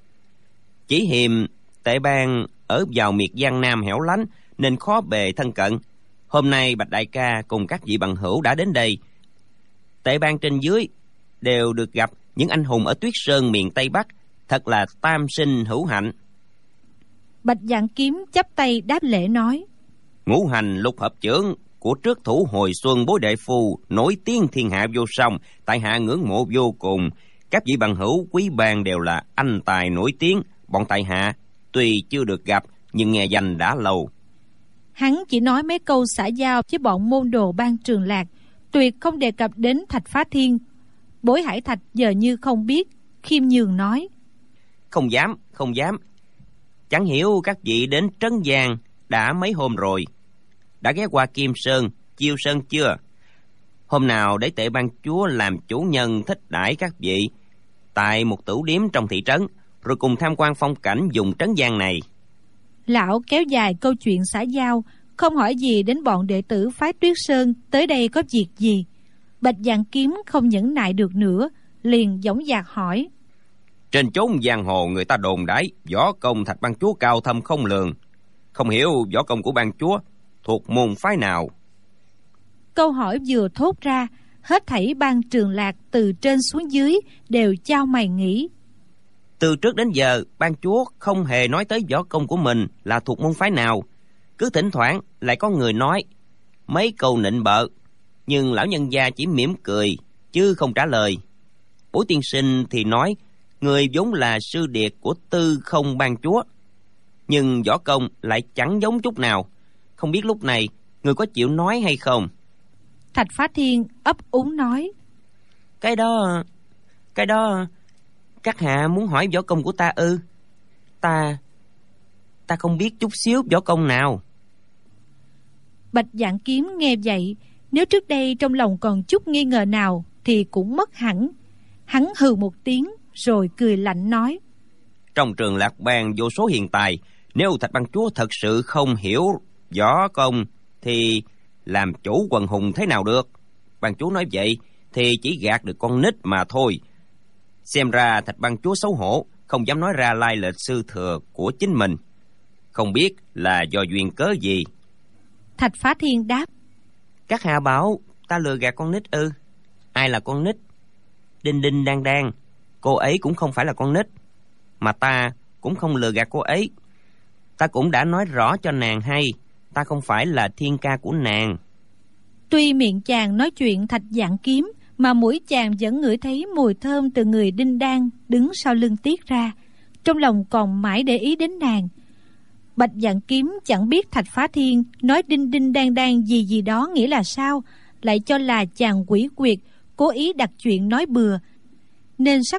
Chỉ hiềm Tệ Bang ở vào miệt Giang Nam hẻo lánh nên khó bề thân cận. Hôm nay Bạch đại ca cùng các vị bằng hữu đã đến đây. Tệ Bang trên dưới đều được gặp những anh hùng ở Tuyết Sơn miền Tây Bắc, thật là tam sinh hữu hạnh. Bạch Dạng Kiếm chắp tay đáp lễ nói: Ngũ hành lục hợp chưởng của trước thủ hồi xuân Bối đại phu nổi tiếng thiên hạ vô song, tại hạ ngưỡng mộ vô cùng. Các vị bằng hữu quý bang đều là anh tài nổi tiếng, bọn tại hạ tuy chưa được gặp nhưng nghe danh đã lâu. Hắn chỉ nói mấy câu xã giao với bọn môn đồ ban Trường Lạc, tuyệt không đề cập đến Thạch Phá Thiên. Bối Hải Thạch giờ như không biết, khiêm nhường nói: Không dám, không dám. Chẳng hiểu các vị đến Trấn Giang đã mấy hôm rồi, đã ghé qua Kim Sơn, Chiêu Sơn chưa? Hôm nào để Tệ Bang chúa làm chủ nhân thích đãi các vị tại một tửu điếm trong thị trấn, rồi cùng tham quan phong cảnh vùng Trấn Giang này. Lão kéo dài câu chuyện xã giao, không hỏi gì đến bọn đệ tử phái Tuyết Sơn tới đây có việc gì. Bạch Dạng Kiếm không nhẫn nại được nữa, liền dõng dạc hỏi: Trên chốn giang hồ người ta đồn đãi võ công Thạch Bang chúa cao thâm không lường, không hiểu võ công của bang chúa thuộc môn phái nào? Câu hỏi vừa thốt ra, hết thảy ban Trường Lạc từ trên xuống dưới đều chao mày nghĩ. Từ trước đến giờ bang chúa không hề nói tới võ công của mình là thuộc môn phái nào, cứ thỉnh thoảng lại có người nói mấy câu nịnh bợ, nhưng lão nhân gia chỉ mỉm cười chứ không trả lời. Bối tiên sinh thì nói người vốn là sư điệt của Tư Không bang chúa, nhưng võ công lại chẳng giống chút nào. Không biết lúc này người có chịu nói hay không? Thạch Phá Thiên ấp úng nói: Cái đó, cái đó, các hạ muốn hỏi võ công của ta ư? Ta, ta không biết chút xíu võ công nào. Bạch Dạng Kiếm nghe vậy, nếu trước đây trong lòng còn chút nghi ngờ nào thì cũng mất hẳn. Hắn hừ một tiếng rồi cười lạnh nói: Trong Trường Lạc bang vô số hiền tài, nếu Thạch Bang chúa thật sự không hiểu võ công thì làm chủ quần hùng thế nào được? Bang chúa nói vậy thì chỉ gạt được con nít mà thôi. Xem ra Thạch Bang chúa xấu hổ, không dám nói ra lai lịch sư thừa của chính mình. Không biết là do duyên cớ gì? Thạch Phá Thiên đáp: Các hạ bảo ta lừa gạt con nít ư? Ai là con nít? Đinh Đinh Đang Đang, cô ấy cũng không phải là con nít, mà ta cũng không lừa gạt cô ấy. Ta cũng đã nói rõ cho nàng hay, ta không phải là thiên ca của nàng. Tuy miệng chàng nói chuyện Thạch Dạng Kiếm, mà mũi chàng vẫn ngửi thấy mùi thơm từ người Đinh Đan đứng sau lưng tiết ra, trong lòng còn mãi để ý đến nàng. Bạch Dạng Kiếm chẳng biết Thạch Phá Thiên nói Đinh Đinh Đang Đang gì gì đó nghĩa là sao, lại cho là chàng quỷ quyệt cố ý đặt chuyện nói bừa, nên sắc mặt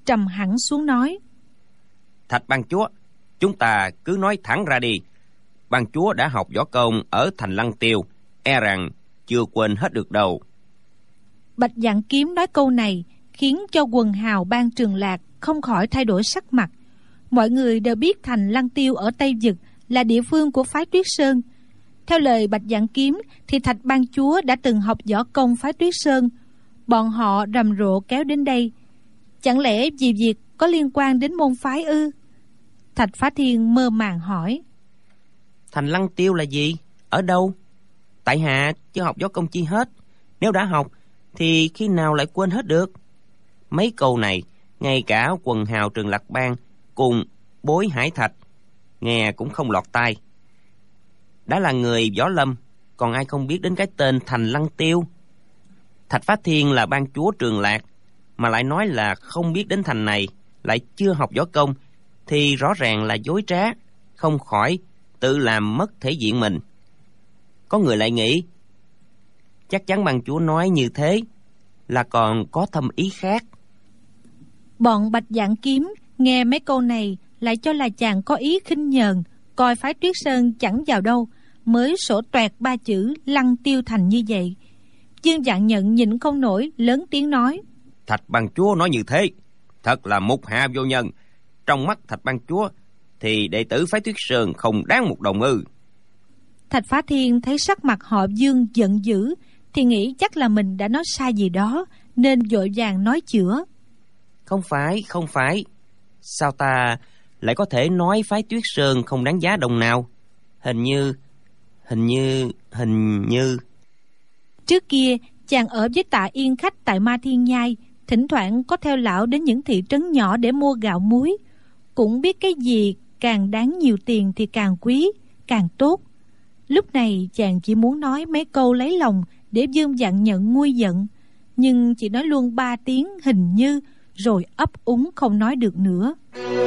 trầm hẳn xuống nói: Thạch ban chúa, chúng ta cứ nói thẳng ra đi. Ban chúa đã học võ công ở thành Lăng Tiêu, e rằng chưa quên hết được đâu. Bạch Dạn Kiếm nói câu này khiến cho quần hào Ban Trường Lạc không khỏi thay đổi sắc mặt. Mọi người đều biết thành Lăng Tiêu ở Tây Vực là địa phương của phái Tuyết Sơn. Theo lời Bạch Dạn Kiếm thì Thạch ban chúa đã từng học võ công phái Tuyết Sơn. Bọn họ rầm rộ kéo đến đây, chẳng lẽ vì việc có liên quan đến môn phái ư? Thạch Phá Thiên mơ màng hỏi: Thành Lăng Tiêu là gì? Ở đâu? Tại hạ chưa học võ công chi hết. Nếu đã học thì khi nào lại quên hết được? Mấy câu này ngay cả quần hào Trường Lạc Bang cùng Bối Hải Thạch nghe cũng không lọt tai. Đã là người võ lâm, còn ai không biết đến cái tên Thành Lăng Tiêu? Thạch Phá Thiên là ban chúa Trường Lạc mà lại nói là không biết đến thành này, lại chưa học võ công, thì rõ ràng là dối trá, không khỏi tự làm mất thể diện mình. Có người lại nghĩ chắc chắn ban chúa nói như thế là còn có thâm ý khác. Bọn Bạch Dạn Kiếm nghe mấy câu này lại cho là chàng có ý khinh nhờn, coi phái Tuyết Sơn chẳng vào đâu, mới sổ toẹt ba chữ Lăng Tiêu thành như vậy. Dương Dạn Nhận nhịn không nổi, lớn tiếng nói: Thạch ban chúa nói như thế thật là mục hạ vô nhân. Trong mắt Thạch ban chúa thì đệ tử phái Tuyết Sơn không đáng một đồng ư? Thạch Phá Thiên thấy sắc mặt họ Dương giận dữ thì nghĩ chắc là mình đã nói sai gì đó, nên vội vàng nói chữa: Không phải, không phải. Sao ta lại có thể nói phái Tuyết Sơn không đáng giá đồng nào? Hình như, hình như, hình như... Trước kia, chàng ở với Tạ Yên Khách tại Ma Thiên Nhai, thỉnh thoảng có theo lão đến những thị trấn nhỏ để mua gạo muối. Cũng biết cái gì càng đáng nhiều tiền thì càng quý, càng tốt. Lúc này chàng chỉ muốn nói mấy câu lấy lòng để Dương Dạn Nhận nguôi giận, nhưng chỉ nói luôn ba tiếng hình như, rồi ấp úng không nói được nữa.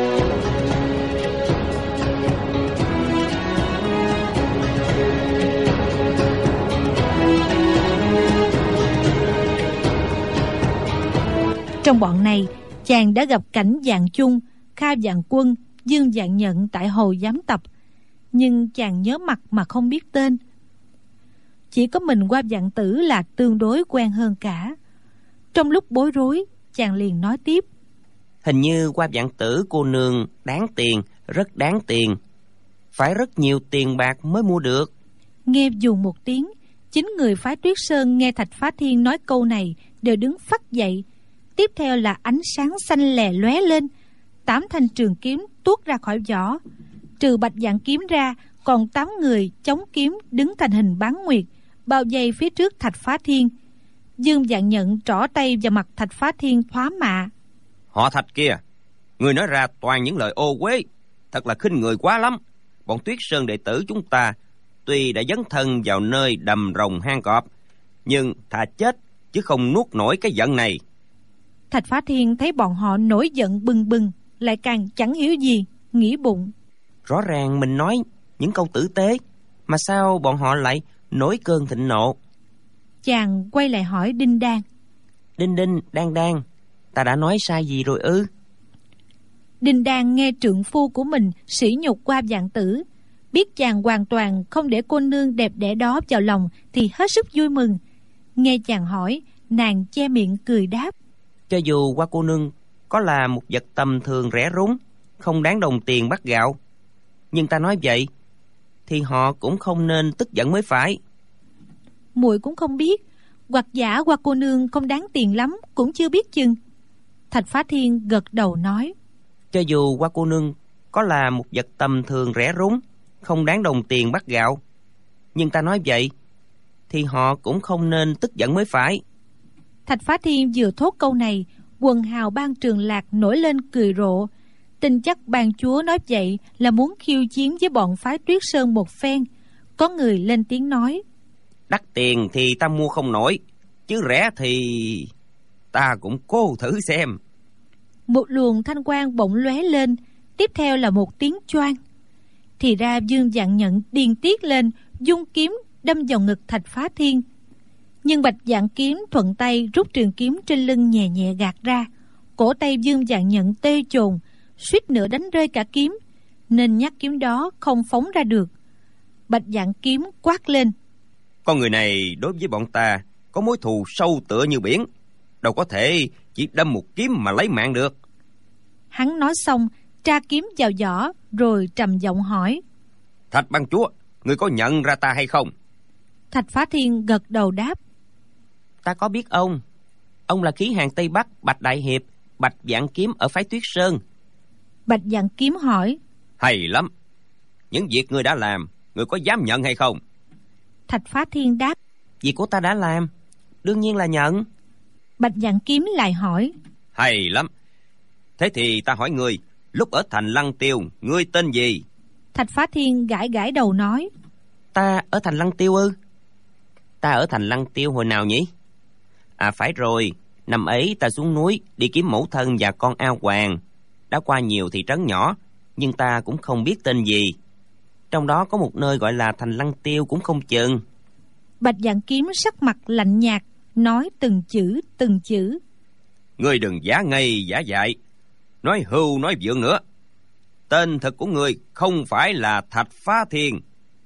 Trong bọn này, chàng đã gặp cảnh Dạn Chung, Kha Dạn Quân, Dương Dạn Nhận tại Hồ Giám Tập, nhưng chàng nhớ mặt mà không biết tên. Chỉ có mình Qua Dạn Tử là tương đối quen hơn cả. Trong lúc bối rối, chàng liền nói tiếp: Hình như Qua Dạn Tử cô nương đáng tiền, rất đáng tiền, phải rất nhiều tiền bạc mới mua được. Nghe dù một tiếng, chính người phái Tuyết Sơn nghe Thạch Phá Thiên nói câu này đều đứng phắt dậy. Tiếp theo là ánh sáng xanh lè lóe lên, tám thanh trường kiếm tuốt ra khỏi vỏ. Trừ Bạch Dạn Kiếm ra, còn tám người chống kiếm đứng thành hình bán nguyệt, bao vây phía trước Thạch Phá Thiên. Dương Dạn Nhận trỏ tay vào mặt Thạch Phá Thiên thoá mạ: Họ Thạch kia, người nói ra toàn những lời ô uế, thật là khinh người quá lắm. Bọn Tuyết Sơn đệ tử chúng ta tuy đã dấn thân vào nơi đầm rồng hang cọp, nhưng thà chết chứ không nuốt nổi cái giận này. Thạch Phá Thiên thấy bọn họ nổi giận bừng bừng, lại càng chẳng hiểu gì, nghĩ bụng: Rõ ràng mình nói những câu tử tế, mà sao bọn họ lại nổi cơn thịnh nộ? Chàng quay lại hỏi Đinh Đan: Đinh Đinh, Đan Đan, ta đã nói sai gì rồi ư? Đinh Đan nghe trượng phu của mình sỉ nhục Qua Dạn Tử, biết chàng hoàn toàn không để cô nương đẹp đẽ đó vào lòng thì hết sức vui mừng. Nghe chàng hỏi, nàng che miệng cười đáp: Cho dù Qua cô nương có là một vật tầm thường rẻ rúng, không đáng đồng tiền bát gạo, nhưng ta nói vậy thì họ cũng không nên tức giận mới phải. Muội cũng không biết, hoặc giả Qua cô nương không đáng tiền lắm cũng chưa biết chừng. Thạch Phá Thiên gật đầu nói: Cho dù Qua cô nương có là một vật tầm thường rẻ rúng, không đáng đồng tiền bát gạo, nhưng ta nói vậy thì họ cũng không nên tức giận mới phải. Thạch Phá Thiên vừa thốt câu này, quần hào Ban Trường Lạc nổi lên cười rộ. Tin chắc ban chúa nói vậy là muốn khiêu chiến với bọn phái Tuyết Sơn một phen. Có người lên tiếng nói: Đắt tiền thì ta mua không nổi, chứ rẻ thì ta cũng cố thử xem. Một luồng thanh quang bỗng lóe lên, tiếp theo là một tiếng choang. Thì ra Dương Dạn Nhận điên tiết lên, dung kiếm đâm vào ngực Thạch Phá Thiên. Nhưng Bạch Dạn Kiếm thuận tay rút trường kiếm trên lưng nhẹ nhẹ gạt ra. cổ tay Dương Vạn Nhận tê chồn, suýt nữa đánh rơi cả kiếm, nên nhát kiếm đó không phóng ra được. Bạch Vạn Kiếm quát lên: Con người này đối với bọn ta có mối thù sâu tựa như biển, đâu có thể chỉ đâm một kiếm mà lấy mạng được. Hắn nói xong, tra kiếm vào vỏ, rồi trầm giọng hỏi: Thạch Bang Chúa, ngươi có nhận ra ta hay không? Thạch Phá Thiên gật đầu đáp: Ta có biết ông. Ông là khí hàng Tây Bắc Bạch Đại Hiệp, Bạch Vạn Kiếm ở phái Tuyết Sơn. Bạch Vạn Kiếm hỏi: Hay lắm. Những việc ngươi đã làm, ngươi có dám nhận hay không? Thạch Phá Thiên đáp: Việc của ta đã làm, đương nhiên là nhận. Bạch Vạn Kiếm lại hỏi: Hay lắm. Thế thì ta hỏi ngươi, lúc ở thành Lăng Tiêu, ngươi tên gì? Thạch Phá Thiên gãi gãi đầu nói: Ta ở thành Lăng Tiêu ư? Ta ở thành Lăng Tiêu hồi nào nhỉ? À phải rồi, năm ấy ta xuống núi đi kiếm mẫu thân và con ao hoàng. Đã qua nhiều thị trấn nhỏ, nhưng ta cũng không biết tên gì. Trong đó có một nơi gọi là thành Lăng Tiêu cũng không chừng. Bạch Vạn Kiếm sắc mặt lạnh nhạt, nói từng chữ từng chữ: Ngươi đừng giả ngây giả dại, nói hưu nói vượng nữa. Tên thật của ngươi không phải là Thạch Phá Thiên.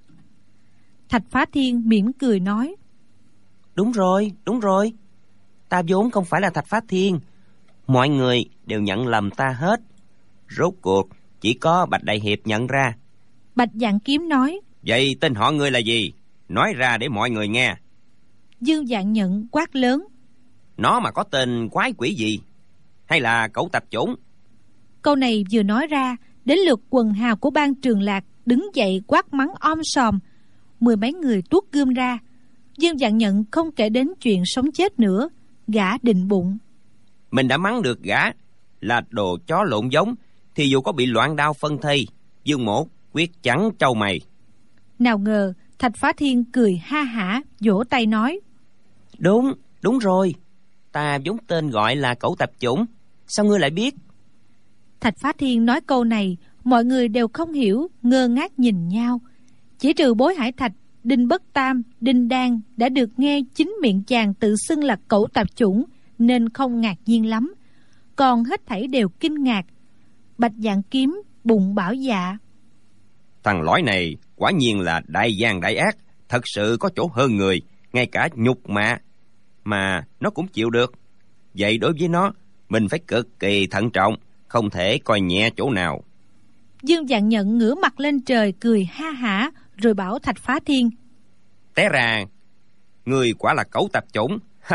Thạch Phá Thiên mỉm cười nói: Đúng rồi, đúng rồi. Ta vốn không phải là Thạch Phá Thiên. Mọi người đều nhận lầm ta hết. Rốt cuộc chỉ có Bạch Đại Hiệp nhận ra. Bạch Vạn Kiếm nói: Vậy tên họ ngươi là gì? Nói ra để mọi người nghe. Dương Vạn Nhận quát lớn: Nó mà có tên quái quỷ gì? Hay là cẩu tạp chủng? Câu này vừa nói ra, đến lượt quần hào của Bang Trường Lạc đứng dậy quát mắng om sòm. Mười mấy người tuốt gươm ra. Dương Vạn Nhận không kể đến chuyện sống chết nữa. Gã định bụng: Mình đã mắng được gã là đồ chó lộn giống, thì dù có bị loạn đao phân thây, Dương Mỗ quyết chẳng trâu mày. Nào ngờ Thạch Phá Thiên cười ha hả, vỗ tay nói: Đúng, đúng rồi. Ta vốn tên gọi là cẩu tạp chủng. Sao ngươi lại biết? Thạch Phá Thiên nói câu này, mọi người đều không hiểu, ngơ ngác nhìn nhau. Chỉ trừ Bối Hải Thạch, Đinh Bất Tam, Đinh Đan đã được nghe chính miệng chàng tự xưng là cẩu tạp chủng, nên không ngạc nhiên lắm. Còn hết thảy đều kinh ngạc. Bạch Vạn Kiếm bụng bảo dạ: Thằng lõi này quả nhiên là đại gian đại ác, thật sự có chỗ hơn người, ngay cả nhục mạ mà nó cũng chịu được. Vậy đối với nó, mình phải cực kỳ thận trọng, không thể coi nhẹ chỗ nào. Dương Vạn Nhận ngửa mặt lên trời cười ha hả, rồi bảo Thạch Phá Thiên: Té ra người quả là cẩu tạp chủng.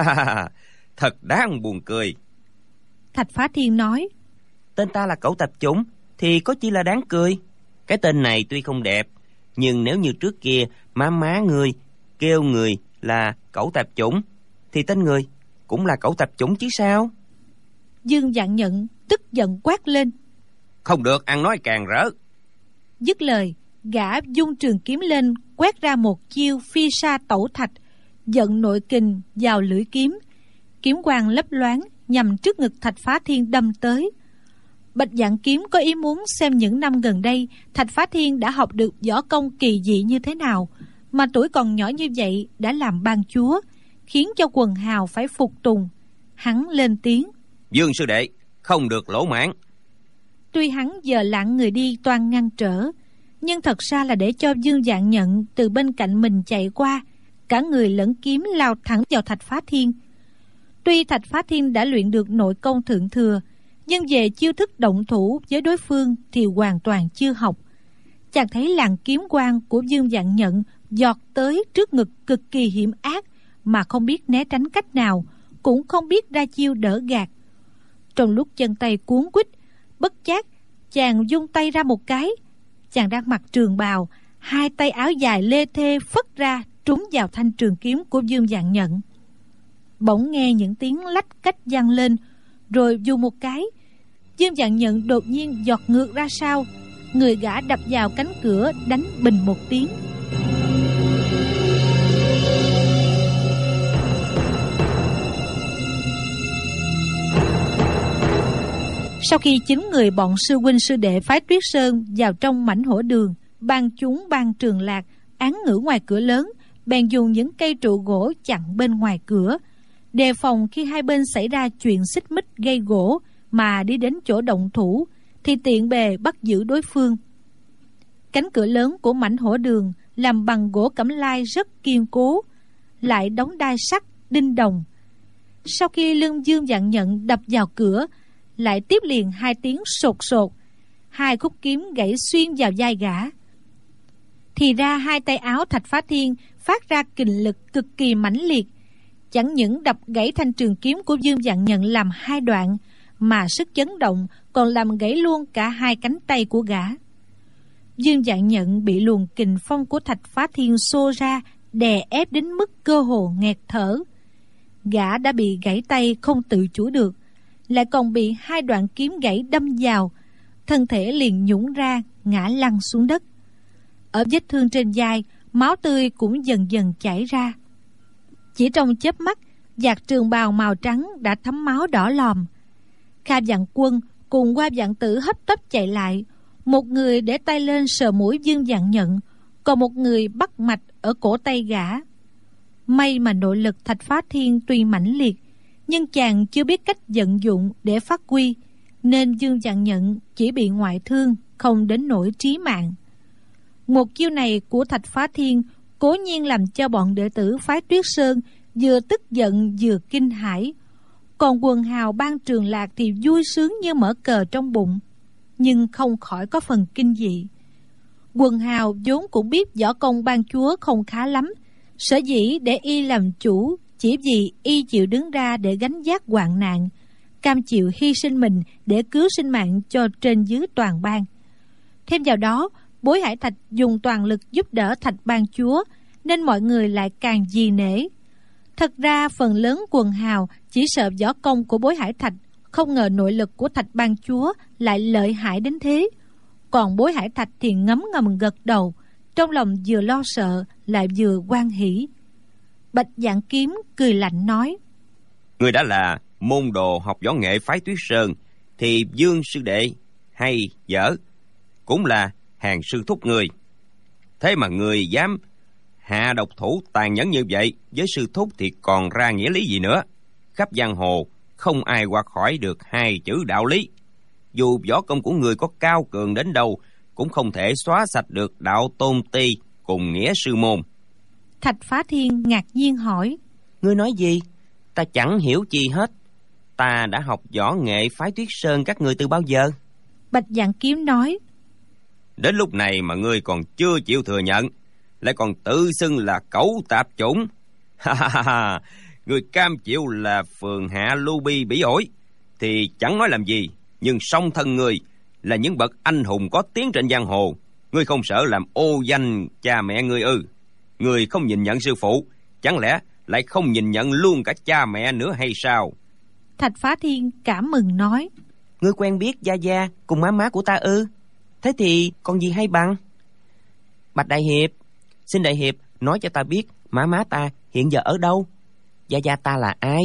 Thật đáng buồn cười. Thạch Phá Thiên nói: Tên ta là cẩu tạp chủng thì có chi là đáng cười. Cái tên này tuy không đẹp, nhưng nếu như trước kia má má người kêu người là cẩu tạp chủng, thì tên người cũng là cẩu tạp chủng chứ sao? Dương Vạn Nhận tức giận quát lên: Không được ăn nói càng rỡ. Dứt lời, gã dung trường kiếm lên, quét ra một chiêu phi sa tẩu thạch, dẫn nội kình vào lưỡi kiếm. Kiếm quang lấp loáng nhằm trước ngực Thạch Phá Thiên đâm tới. Bạch Vạn Kiếm có ý muốn xem những năm gần đây Thạch Phá Thiên đã học được võ công kỳ dị như thế nào, mà tuổi còn nhỏ như vậy đã làm bang chúa, khiến cho quần hào phải phục tùng. Hắn lên tiếng: Dương sư đệ, không được lỗ mãng. Tuy hắn giờ lặng người đi toan ngăn trở, nhưng thật ra là để cho Dương Vạn Nhận từ bên cạnh mình chạy qua, cả người lẫn kiếm lao thẳng vào Thạch Phá Thiên. Tuy Thạch Phá Thiên đã luyện được nội công thượng thừa, nhưng về chiêu thức động thủ với đối phương thì hoàn toàn chưa học. Chàng thấy làn kiếm quang của Dương Vạn Nhận giọt tới trước ngực cực kỳ hiểm ác, mà không biết né tránh cách nào, cũng không biết ra chiêu đỡ gạt. Trong lúc chân tay cuốn quýt, bất giác chàng vung tay ra một cái. Chàng đang mặc trường bào, hai tay áo dài lê thê phất ra trúng vào thanh trường kiếm của Dương Vạn Nhận. Bỗng nghe những tiếng lách cách vang lên, rồi dù một cái, Dương Vạn Nhận đột nhiên giọt ngược ra sau, người gã đập vào cánh cửa, đánh bình một tiếng. Sau khi chín người bọn sư huynh sư đệ phái Tuyết Sơn vào trong mảnh hổ đường, ban chúng Bang Trường Lạc án ngữ ngoài cửa lớn, bèn dùng những cây trụ gỗ chặn bên ngoài cửa, đề phòng khi hai bên xảy ra chuyện xích mích gây gỗ, mà đi đến chỗ động thủ, thì tiện bề bắt giữ đối phương. Cánh cửa lớn của mảnh hổ đường làm bằng gỗ cẩm lai rất kiên cố, lại đóng đai sắt, đinh đồng. Sau khi Lương Dương Vạn Nhận đập vào cửa, lại tiếp liền hai tiếng sột sột, hai khúc kiếm gãy xuyên vào vai gã. Thì ra hai tay áo Thạch Phá Thiên phát ra kình lực cực kỳ mãnh liệt, chẳng những đập gãy thanh trường kiếm của Dương Vạn Nhận làm hai đoạn, mà sức chấn động còn làm gãy luôn cả hai cánh tay của gã. Dương Vạn Nhận bị luồng kình phong của Thạch Phá Thiên xô ra, đè ép đến mức cơ hồ nghẹt thở. Gã đã bị gãy tay không tự chủ được, lại còn bị hai đoạn kiếm gãy đâm vào, thân thể liền nhũn ra, ngã lăn xuống đất. Ở vết thương trên vai, máu tươi cũng dần dần chảy ra. Chỉ trong chớp mắt, vạt trường bào màu trắng đã thấm máu đỏ lòm. Kha Vạn Quân cùng Hoa Vạn Tử hấp tấp chạy lại, một người để tay lên sờ mũi Dương Vạn Nhận, còn một người bắt mạch ở cổ tay gã. May mà nội lực Thạch Phá Thiên tuy mãnh liệt, nhưng chàng chưa biết cách vận dụng để phát huy, nên Dương Vạn Nhận chỉ bị ngoại thương, không đến nỗi trí mạng. Một chiêu này của Thạch Phá Thiên cố nhiên làm cho bọn đệ tử phái Tuyết Sơn vừa tức giận vừa kinh hãi, còn quần hào Ban Trường Lạc thì vui sướng như mở cờ trong bụng, nhưng không khỏi có phần kinh dị. Quần hào vốn cũng biết võ công Ban Chúa không khá lắm, sở dĩ để y làm chủ chỉ vì y chịu đứng ra để gánh vác hoạn nạn, cam chịu hy sinh mình để cứu sinh mạng cho trên dưới toàn bang. Thêm vào đó, Bối Hải Thạch dùng toàn lực giúp đỡ Thạch Ban Chúa, nên mọi người lại càng dì nể. Thật ra phần lớn quần hào chỉ sợ võ công của Bối Hải Thạch, không ngờ nội lực của Thạch Ban Chúa lại lợi hại đến thế. Còn Bối Hải Thạch thì ngấm ngầm gật đầu, trong lòng vừa lo sợ lại vừa hoan hỉ. Bạch Vạn Kiếm cười lạnh nói: Người đã là môn đồ học võ nghệ phái Tuyết Sơn, thì Dương sư đệ hay dở cũng là hàng sư thúc người. Thế mà người dám hạ độc thủ tàn nhẫn như vậy với sư thúc thì còn ra nghĩa lý gì nữa? Khắp giang hồ không ai qua khỏi được hai chữ đạo lý. Dù võ công của người có cao cường đến đâu, cũng không thể xóa sạch được đạo tôn ti cùng nghĩa sư môn. Thạch Phá Thiên ngạc nhiên hỏi: Ngươi nói gì? Ta chẳng hiểu chi hết. Ta đã học võ nghệ phái Tuyết Sơn các ngươi từ bao giờ? Bạch Vạn Kiếm nói: Đến lúc này mà ngươi còn chưa chịu thừa nhận, lại còn tự xưng là cẩu tạp chủng. Ha ha ha! Ngươi cam chịu là phường hạ lưu bi bỉ ổi thì chẳng nói làm gì, nhưng song thân ngươi là những bậc anh hùng có tiếng trên giang hồ, ngươi không sợ làm ô danh cha mẹ ngươi ư? Ngươi không nhìn nhận sư phụ, chẳng lẽ lại không nhìn nhận luôn cả cha mẹ nữa hay sao? Thạch Phá Thiên cảm mừng nói: Ngươi quen biết gia gia cùng má má của ta ư? Thế thì còn gì hay bằng? Bạch đại hiệp, xin đại hiệp nói cho ta biết má má ta hiện giờ ở đâu, gia gia ta là ai?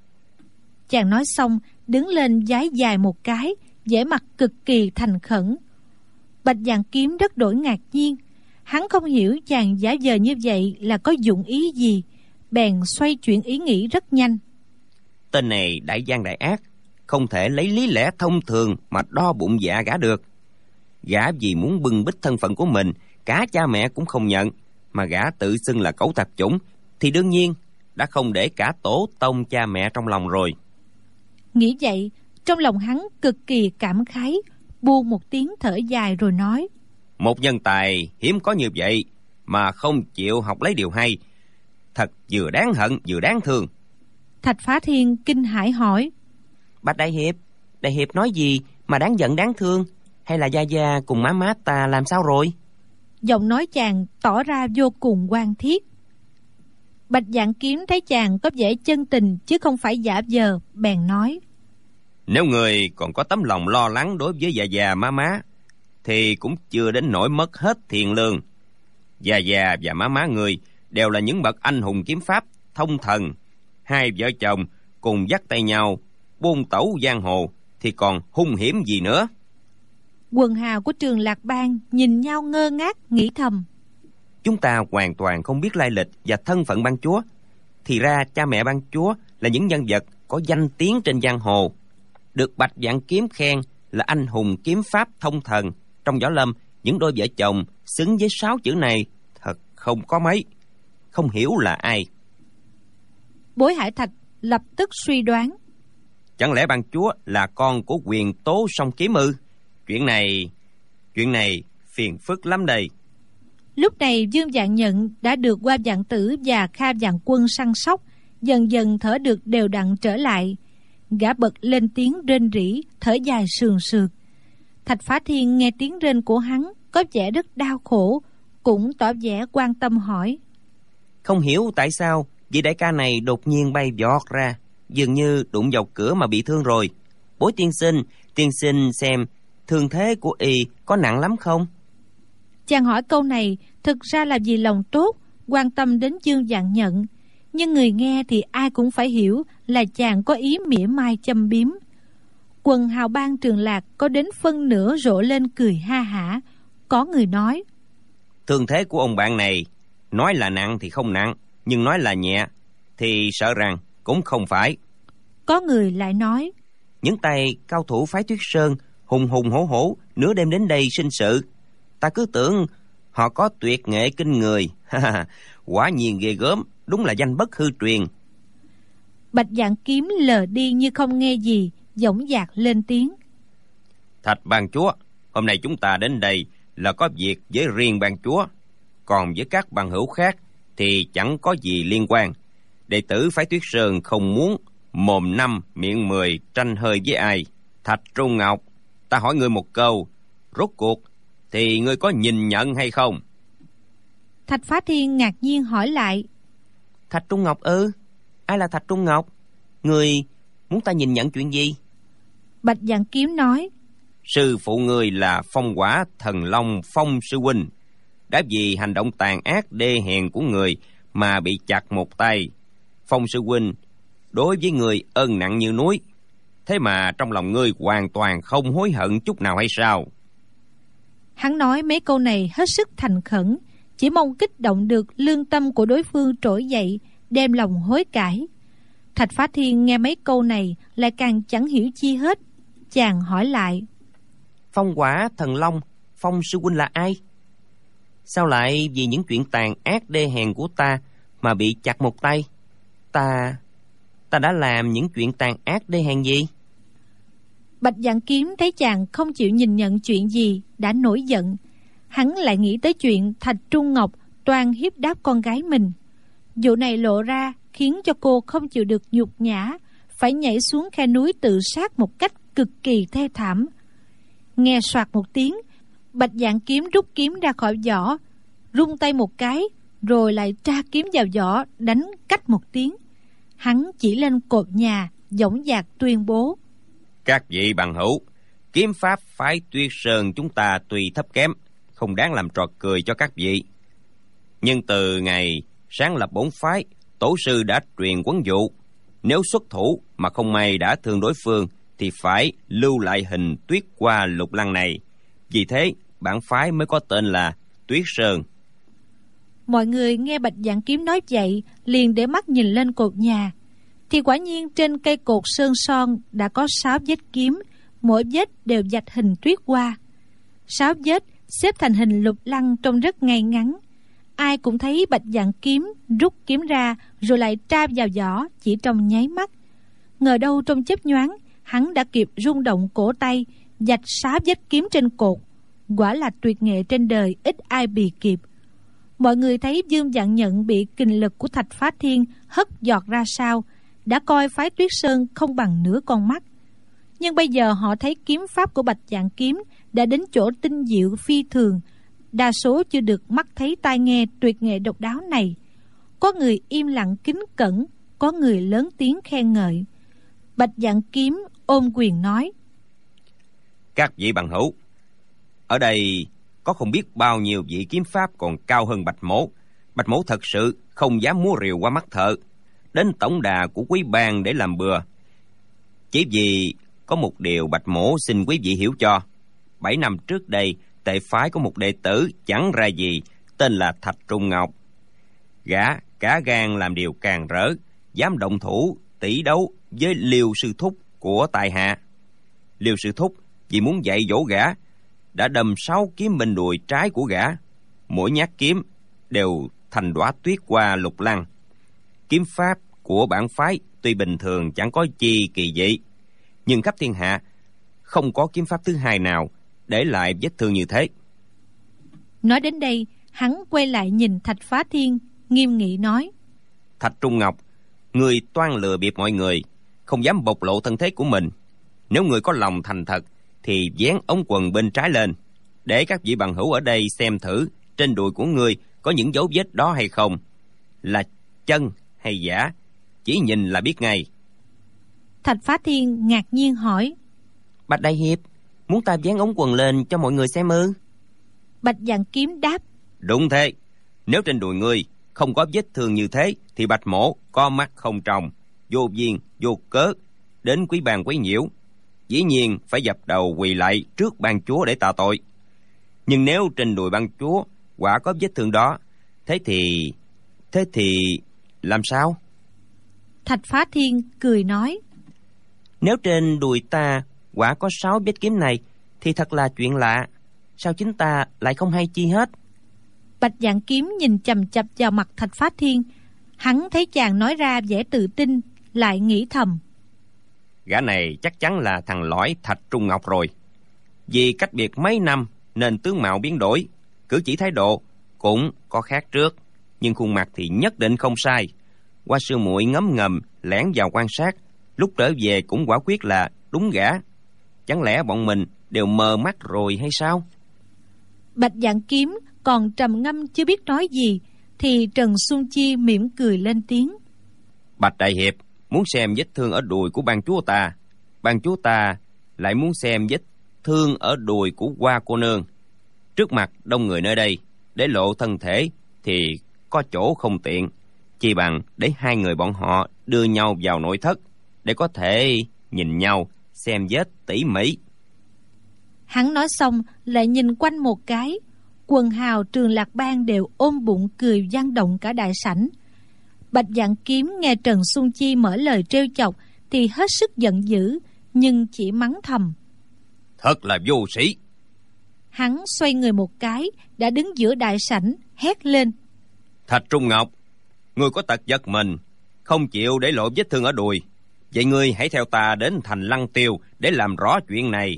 Chàng nói xong đứng lên vái dài một cái, vẻ mặt cực kỳ thành khẩn. Bạch Vạn Kiếm rất đổi ngạc nhiên, hắn không hiểu chàng giả vờ như vậy là có dụng ý gì, bèn xoay chuyển ý nghĩ rất nhanh. Tên này đại gian đại ác, không thể lấy lý lẽ thông thường mà đo bụng dạ gã được. Gã vì muốn bưng bít thân phận của mình, cả cha mẹ cũng không nhận, mà gã tự xưng là cẩu tạp chủng, thì đương nhiên đã không để cả tổ tông cha mẹ trong lòng rồi. Nghĩ vậy, trong lòng hắn cực kỳ cảm khái, buông một tiếng thở dài rồi nói: Một nhân tài hiếm có như vậy mà không chịu học lấy điều hay, thật vừa đáng hận vừa đáng thương. Thạch Phá Thiên kinh hãi hỏi: Bạch đại hiệp, đại hiệp nói gì mà đáng giận đáng thương? Hay là gia gia cùng má má ta làm sao rồi? Giọng nói chàng tỏ ra vô cùng oan thiết. Bạch Vạn Kiếm thấy chàng có vẻ chân tình chứ không phải giả vờ, bèn nói: Nếu người còn có tấm lòng lo lắng đối với già già má má, thì cũng chưa đến nỗi mất hết thiện lương. Già già và má má người đều là những bậc anh hùng kiếm pháp thông thần, hai vợ chồng cùng dắt tay nhau buôn tẩu giang hồ thì còn hung hiểm gì nữa. Quần hào của Trường Lạc Bang nhìn nhau ngơ ngác, nghĩ thầm: Chúng ta hoàn toàn không biết lai lịch và thân phận Ban Chúa. Thì ra cha mẹ Ban Chúa là những nhân vật có danh tiếng trên giang hồ. được Bạch Vạn Kiếm khen là anh hùng kiếm pháp thông thần. Trong võ lâm, những đôi vợ chồng xứng với sáu chữ này thật không có mấy. Không hiểu là ai. Bối Hải Thạch lập tức suy đoán. Chẳng lẽ ban chúa là con của Quyền Tố Song Kiếm ư? Chuyện này, chuyện này phiền phức lắm đây. Lúc này Dương Vạn Nhận đã được Hoa Vạn Tử và Kha Vạn Quân săn sóc, dần dần thở được đều đặn trở lại. Gã bật lên tiếng rên rỉ, thở dài sườn sượt. Thạch Phá Thiên nghe tiếng rên của hắn có vẻ rất đau khổ, cũng tỏ vẻ quan tâm hỏi. Không hiểu tại sao vị đại ca này đột nhiên bay vọt ra, dường như đụng vào cửa mà bị thương rồi. Bối tiên sinh, tiên sinh xem thương thế của y có nặng lắm không? Chàng hỏi câu này thực ra là vì lòng tốt, quan tâm đến Dương Vạn Nhận. Nhưng người nghe thì ai cũng phải hiểu là chàng có ý mỉa mai châm biếm. Quần hào bang Trường Lạc có đến phân nửa rộ lên cười ha hả. Có người nói, thương thế của ông bạn này nói là nặng thì không nặng, nhưng nói là nhẹ thì sợ rằng cũng không phải. Có người lại nói, những tay cao thủ phái Tuyết Sơn hùng hùng hổ hổ nửa đêm đến đây sinh sự, ta cứ tưởng họ có tuyệt nghệ kinh người. Quả nhiên ghê gớm, đúng là danh bất hư truyền. Bạch Vạn Kiếm lờ đi như không nghe gì, dõng dạc lên tiếng. Thạch ban chúa, hôm nay chúng ta đến đây là có việc với riêng ban chúa, còn với các bằng hữu khác thì chẳng có gì liên quan. Đệ tử phái Tuyết Sơn không muốn mồm năm miệng mười tranh hơi với ai. Thạch Trung Ngọc, ta hỏi ngươi một câu, rốt cuộc thì ngươi có nhìn nhận hay không? Thạch Phá Thiên ngạc nhiên hỏi lại. Thạch Trung Ngọc ư? Ai là Thạch Trung Ngọc? Ngươi muốn ta nhìn nhận chuyện gì? Bạch Vạn Kiếm nói, sư phụ ngươi là Phong Quả Thần Long Phong sư huynh, đã vì hành động tàn ác đê hèn của người mà bị chặt một tay. Phong sư huynh đối với người ân nặng như núi, thế mà trong lòng ngươi hoàn toàn không hối hận chút nào hay sao? Hắn nói mấy câu này hết sức thành khẩn, chỉ mong kích động được lương tâm của đối phương trỗi dậy, đem lòng hối cải. Thạch Phá Thiên nghe mấy câu này lại càng chẳng hiểu chi hết. Chàng hỏi lại, Phong Quả Thần Long Phong sư huynh là ai? Sao lại vì những chuyện tàn ác đê hèn của ta mà bị chặt một tay? Ta... ta đã làm những chuyện tàn ác đê hèn gì? Bạch Vạn Kiếm thấy chàng không chịu nhìn nhận chuyện gì, đã nổi giận. Hắn lại nghĩ tới chuyện Thạch Trung Ngọc toan hiếp đáp con gái mình. Vụ này lộ ra khiến cho cô không chịu được nhục nhã, phải nhảy xuống khe núi tự sát một cách cực kỳ thê thảm. Nghe soạt một tiếng, Bạch Vạn Kiếm rút kiếm ra khỏi vỏ, rung tay một cái, rồi lại tra kiếm vào vỏ, đánh cách một tiếng. Hắn chỉ lên cột nhà, dõng dạc tuyên bố, các vị bằng hữu, kiếm pháp phái Tuyết Sơn chúng ta tuy thấp kém, không đáng làm trò cười cho các vị. Nhưng từ ngày sáng lập bổn phái, tổ sư đã truyền huấn dụ, nếu xuất thủ mà không may đã thương đối phương thì phải lưu lại hình Tuyết Hoa Lục Lăng này. Vì thế bản phái mới có tên là Tuyết Sơn. Mọi người nghe Bạch Vạn Kiếm nói vậy liền để mắt nhìn lên cột nhà, thì quả nhiên trên cây cột sơn son đã có sáu vết kiếm, mỗi vết đều vạch hình tuyết hoa. Sáu vết xếp thành hình lục lăng trông rất ngay ngắn. Ai cũng thấy Bạch Vạn Kiếm rút kiếm ra rồi lại tra vào vỏ chỉ trong nháy mắt. Ngờ đâu trong chớp nhoáng hắn đã kịp rung động cổ tay, vạch sáu vết kiếm trên cột. Quả là tuyệt nghệ trên đời ít ai bì kịp. Mọi người thấy Dương Vạn Nhận bị kình lực của Thạch Phá Thiên hất giọt ra sau, đã coi phái Tuyết Sơn không bằng nửa con mắt. Nhưng bây giờ họ thấy kiếm pháp của Bạch Vạn Kiếm đã đến chỗ tinh diệu phi thường. Đa số chưa được mắt thấy tai nghe tuyệt nghệ độc đáo này. Có người im lặng kính cẩn, có người lớn tiếng khen ngợi. Bạch Vạn Kiếm ôm quyền nói, các vị bằng hữu, ở đây có không biết bao nhiêu vị kiếm pháp còn cao hơn Bạch Mỗ. Bạch Mỗ thật sự không dám múa rìu qua mắt thợ, đến tổng đà của quý bang để làm bừa. Chỉ vì có một điều Bạch Mỗ xin quý vị hiểu cho. Bảy năm trước đây, tệ phái có một đệ tử chẳng ra gì, tên là Thạch Trung Ngọc. Gã cả gan làm điều càng rỡ, dám động thủ tỷ đấu với Liêu sư thúc của tại hạ. Liêu Sư Thúc vì muốn dạy dỗ gã đã đâm sáu kiếm bên đùi trái của gã, mỗi nhát kiếm đều thành đóa tuyết hoa lục lăng. Kiếm pháp của bản phái tuy bình thường chẳng có chi kỳ dị, nhưng khắp thiên hạ không có kiếm pháp thứ hai nào để lại vết thương như thế. Nói đến đây, hắn quay lại nhìn Thạch Phá Thiên, nghiêm nghị nói: Thạch Trung Ngọc, người toan lừa bịp mọi người, không dám bộc lộ thân thế của mình. Nếu người có lòng thành thật thì vén ống quần bên trái lên, để các vị bằng hữu ở đây xem thử trên đùi của ngươi có những dấu vết đó hay không, là chân hay giả, chỉ nhìn là biết ngay. Thạch Phá Thiên ngạc nhiên hỏi: Bạch Đại Hiệp, muốn ta vén ống quần lên cho mọi người xem ư? Bạch Vạn Kiếm đáp: Đúng thế. Nếu trên đùi ngươi không có vết thương như thế thì Bạch Mỗ có mắt không tròng, vô duyên vô cớ đến quý bang quấy nhiễu, dĩ nhiên phải dập đầu quỳ lại trước ban chúa để tạ tội. Nhưng nếu trên đùi ban chúa quả có vết thương đó, thế thì thế thì làm sao? Thạch Phá Thiên cười nói: Nếu trên đùi ta quả có sáu vết kiếm này thì thật là chuyện lạ, sao chính ta lại không hay chi hết? Bạch Vạn Kiếm nhìn chằm chằm vào mặt Thạch Phá Thiên. Hắn thấy chàng nói ra vẻ tự tin, lại nghĩ thầm: Gã này chắc chắn là thằng lõi Thạch Trung Ngọc rồi. Vì cách biệt mấy năm nên tướng mạo biến đổi, cử chỉ thái độ cũng có khác trước, nhưng khuôn mặt thì nhất định không sai. Qua sư muội ngấm ngầm lẻn vào quan sát, lúc trở về cũng quả quyết là đúng gã. Chẳng lẽ bọn mình đều mờ mắt rồi hay sao? Bạch Vạn Kiếm còn trầm ngâm chưa biết nói gì, thì Trần Xuân Chi mỉm cười lên tiếng: Bạch Đại Hiệp muốn xem vết thương ở đùi của ban chúa ta, ban chúa ta lại muốn xem vết thương ở đùi của Hoa cô nương. Trước mặt đông người nơi đây, để lộ thân thể thì có chỗ không tiện, chỉ bằng để hai người bọn họ đưa nhau vào nội thất để có thể nhìn nhau, xem vết tỉ mỉ. Hắn nói xong lại nhìn quanh một cái, quần hào Trường Lạc Bang đều ôm bụng cười vang động cả đại sảnh. Bạch Vạn Kiếm nghe Trần Xuân Chi mở lời trêu chọc thì hết sức giận dữ, nhưng chỉ mắng thầm: Thật là vô sĩ. Hắn xoay người một cái, đã đứng giữa đại sảnh, hét lên: Thạch Trung Ngọc, ngươi có tật giật mình, không chịu để lộ vết thương ở đùi. Vậy ngươi hãy theo ta đến thành Lăng Tiêu để làm rõ chuyện này.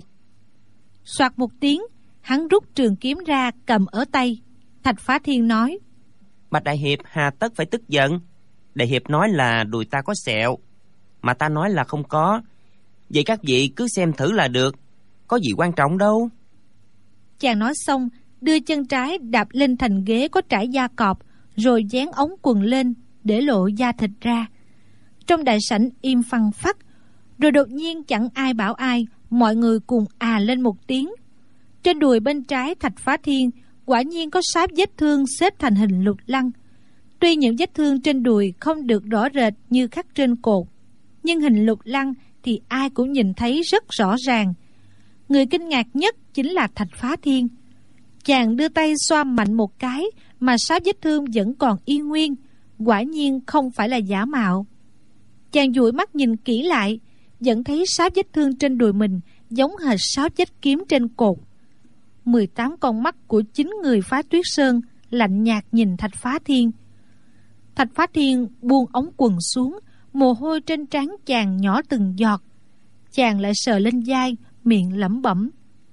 Soạt một tiếng, hắn rút trường kiếm ra cầm ở tay. Thạch Phá Thiên nói: Bạch Đại Hiệp hà tất phải tức giận. Đại Hiệp nói là đùi ta có sẹo, mà ta nói là không có. Vậy các vị cứ xem thử là được, có gì quan trọng đâu. Chàng nói xong, đưa chân trái đạp lên thành ghế có trải da cọp, rồi vén ống quần lên để lộ da thịt ra. Trong đại sảnh im phăng phắc, rồi đột nhiên chẳng ai bảo ai, mọi người cùng à lên một tiếng. Trên đùi bên trái Thạch Phá Thiên quả nhiên có sáu vết thương xếp thành hình lục lăng. Tuy những vết thương trên đùi không được rõ rệt như khắc trên cột, nhưng hình lục lăng thì ai cũng nhìn thấy rất rõ ràng. Người kinh ngạc nhất chính là Thạch Phá Thiên. Chàng đưa tay xoa mạnh một cái mà sáu vết thương vẫn còn y nguyên, quả nhiên không phải là giả mạo. Chàng dụi mắt nhìn kỹ lại, vẫn thấy sáu vết thương trên đùi mình giống hệt sáu vết kiếm trên cột. Mười tám con mắt của chính người phá Tuyết Sơn lạnh nhạt nhìn Thạch Phá Thiên. Thạch Phá Thiên buông ống quần xuống, mồ hôi trên trán chàng nhỏ từng giọt. Chàng lại sờ lên vai, miệng lẩm bẩm: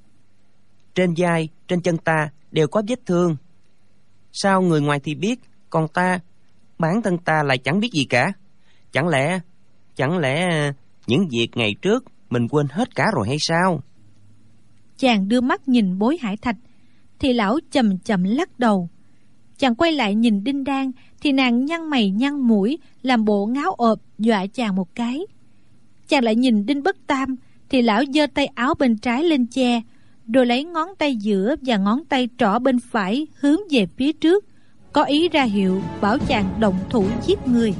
Trên vai, trên chân ta đều có vết thương. Sao người ngoài thì biết, còn ta, bản thân ta lại chẳng biết gì cả. Chẳng lẽ, chẳng lẽ những việc ngày trước mình quên hết cả rồi hay sao? Chàng đưa mắt nhìn Bối Hải Thạch, thì lão chậm chậm lắc đầu. Chàng quay lại nhìn Đinh Đan, thì nàng nhăn mày nhăn mũi, làm bộ ngáo ộp dọa chàng một cái. Chàng lại nhìn Đinh Bất Tam, thì lão giơ tay áo bên trái lên che, rồi lấy ngón tay giữa và ngón tay trỏ bên phải hướng về phía trước, có ý ra hiệu bảo chàng động thủ giết người.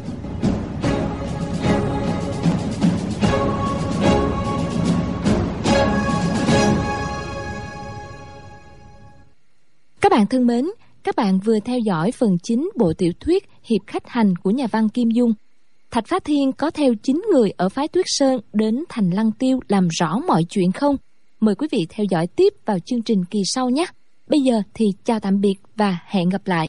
Các bạn thân mến, các bạn vừa theo dõi phần chính bộ tiểu thuyết Hiệp Khách Hành của nhà văn Kim Dung. Thạch Phá Thiên có theo chín người ở phái Tuyết Sơn đến thành Lăng Tiêu làm rõ mọi chuyện không? Mời quý vị theo dõi tiếp vào chương trình kỳ sau nhé. Bây giờ thì chào tạm biệt và hẹn gặp lại.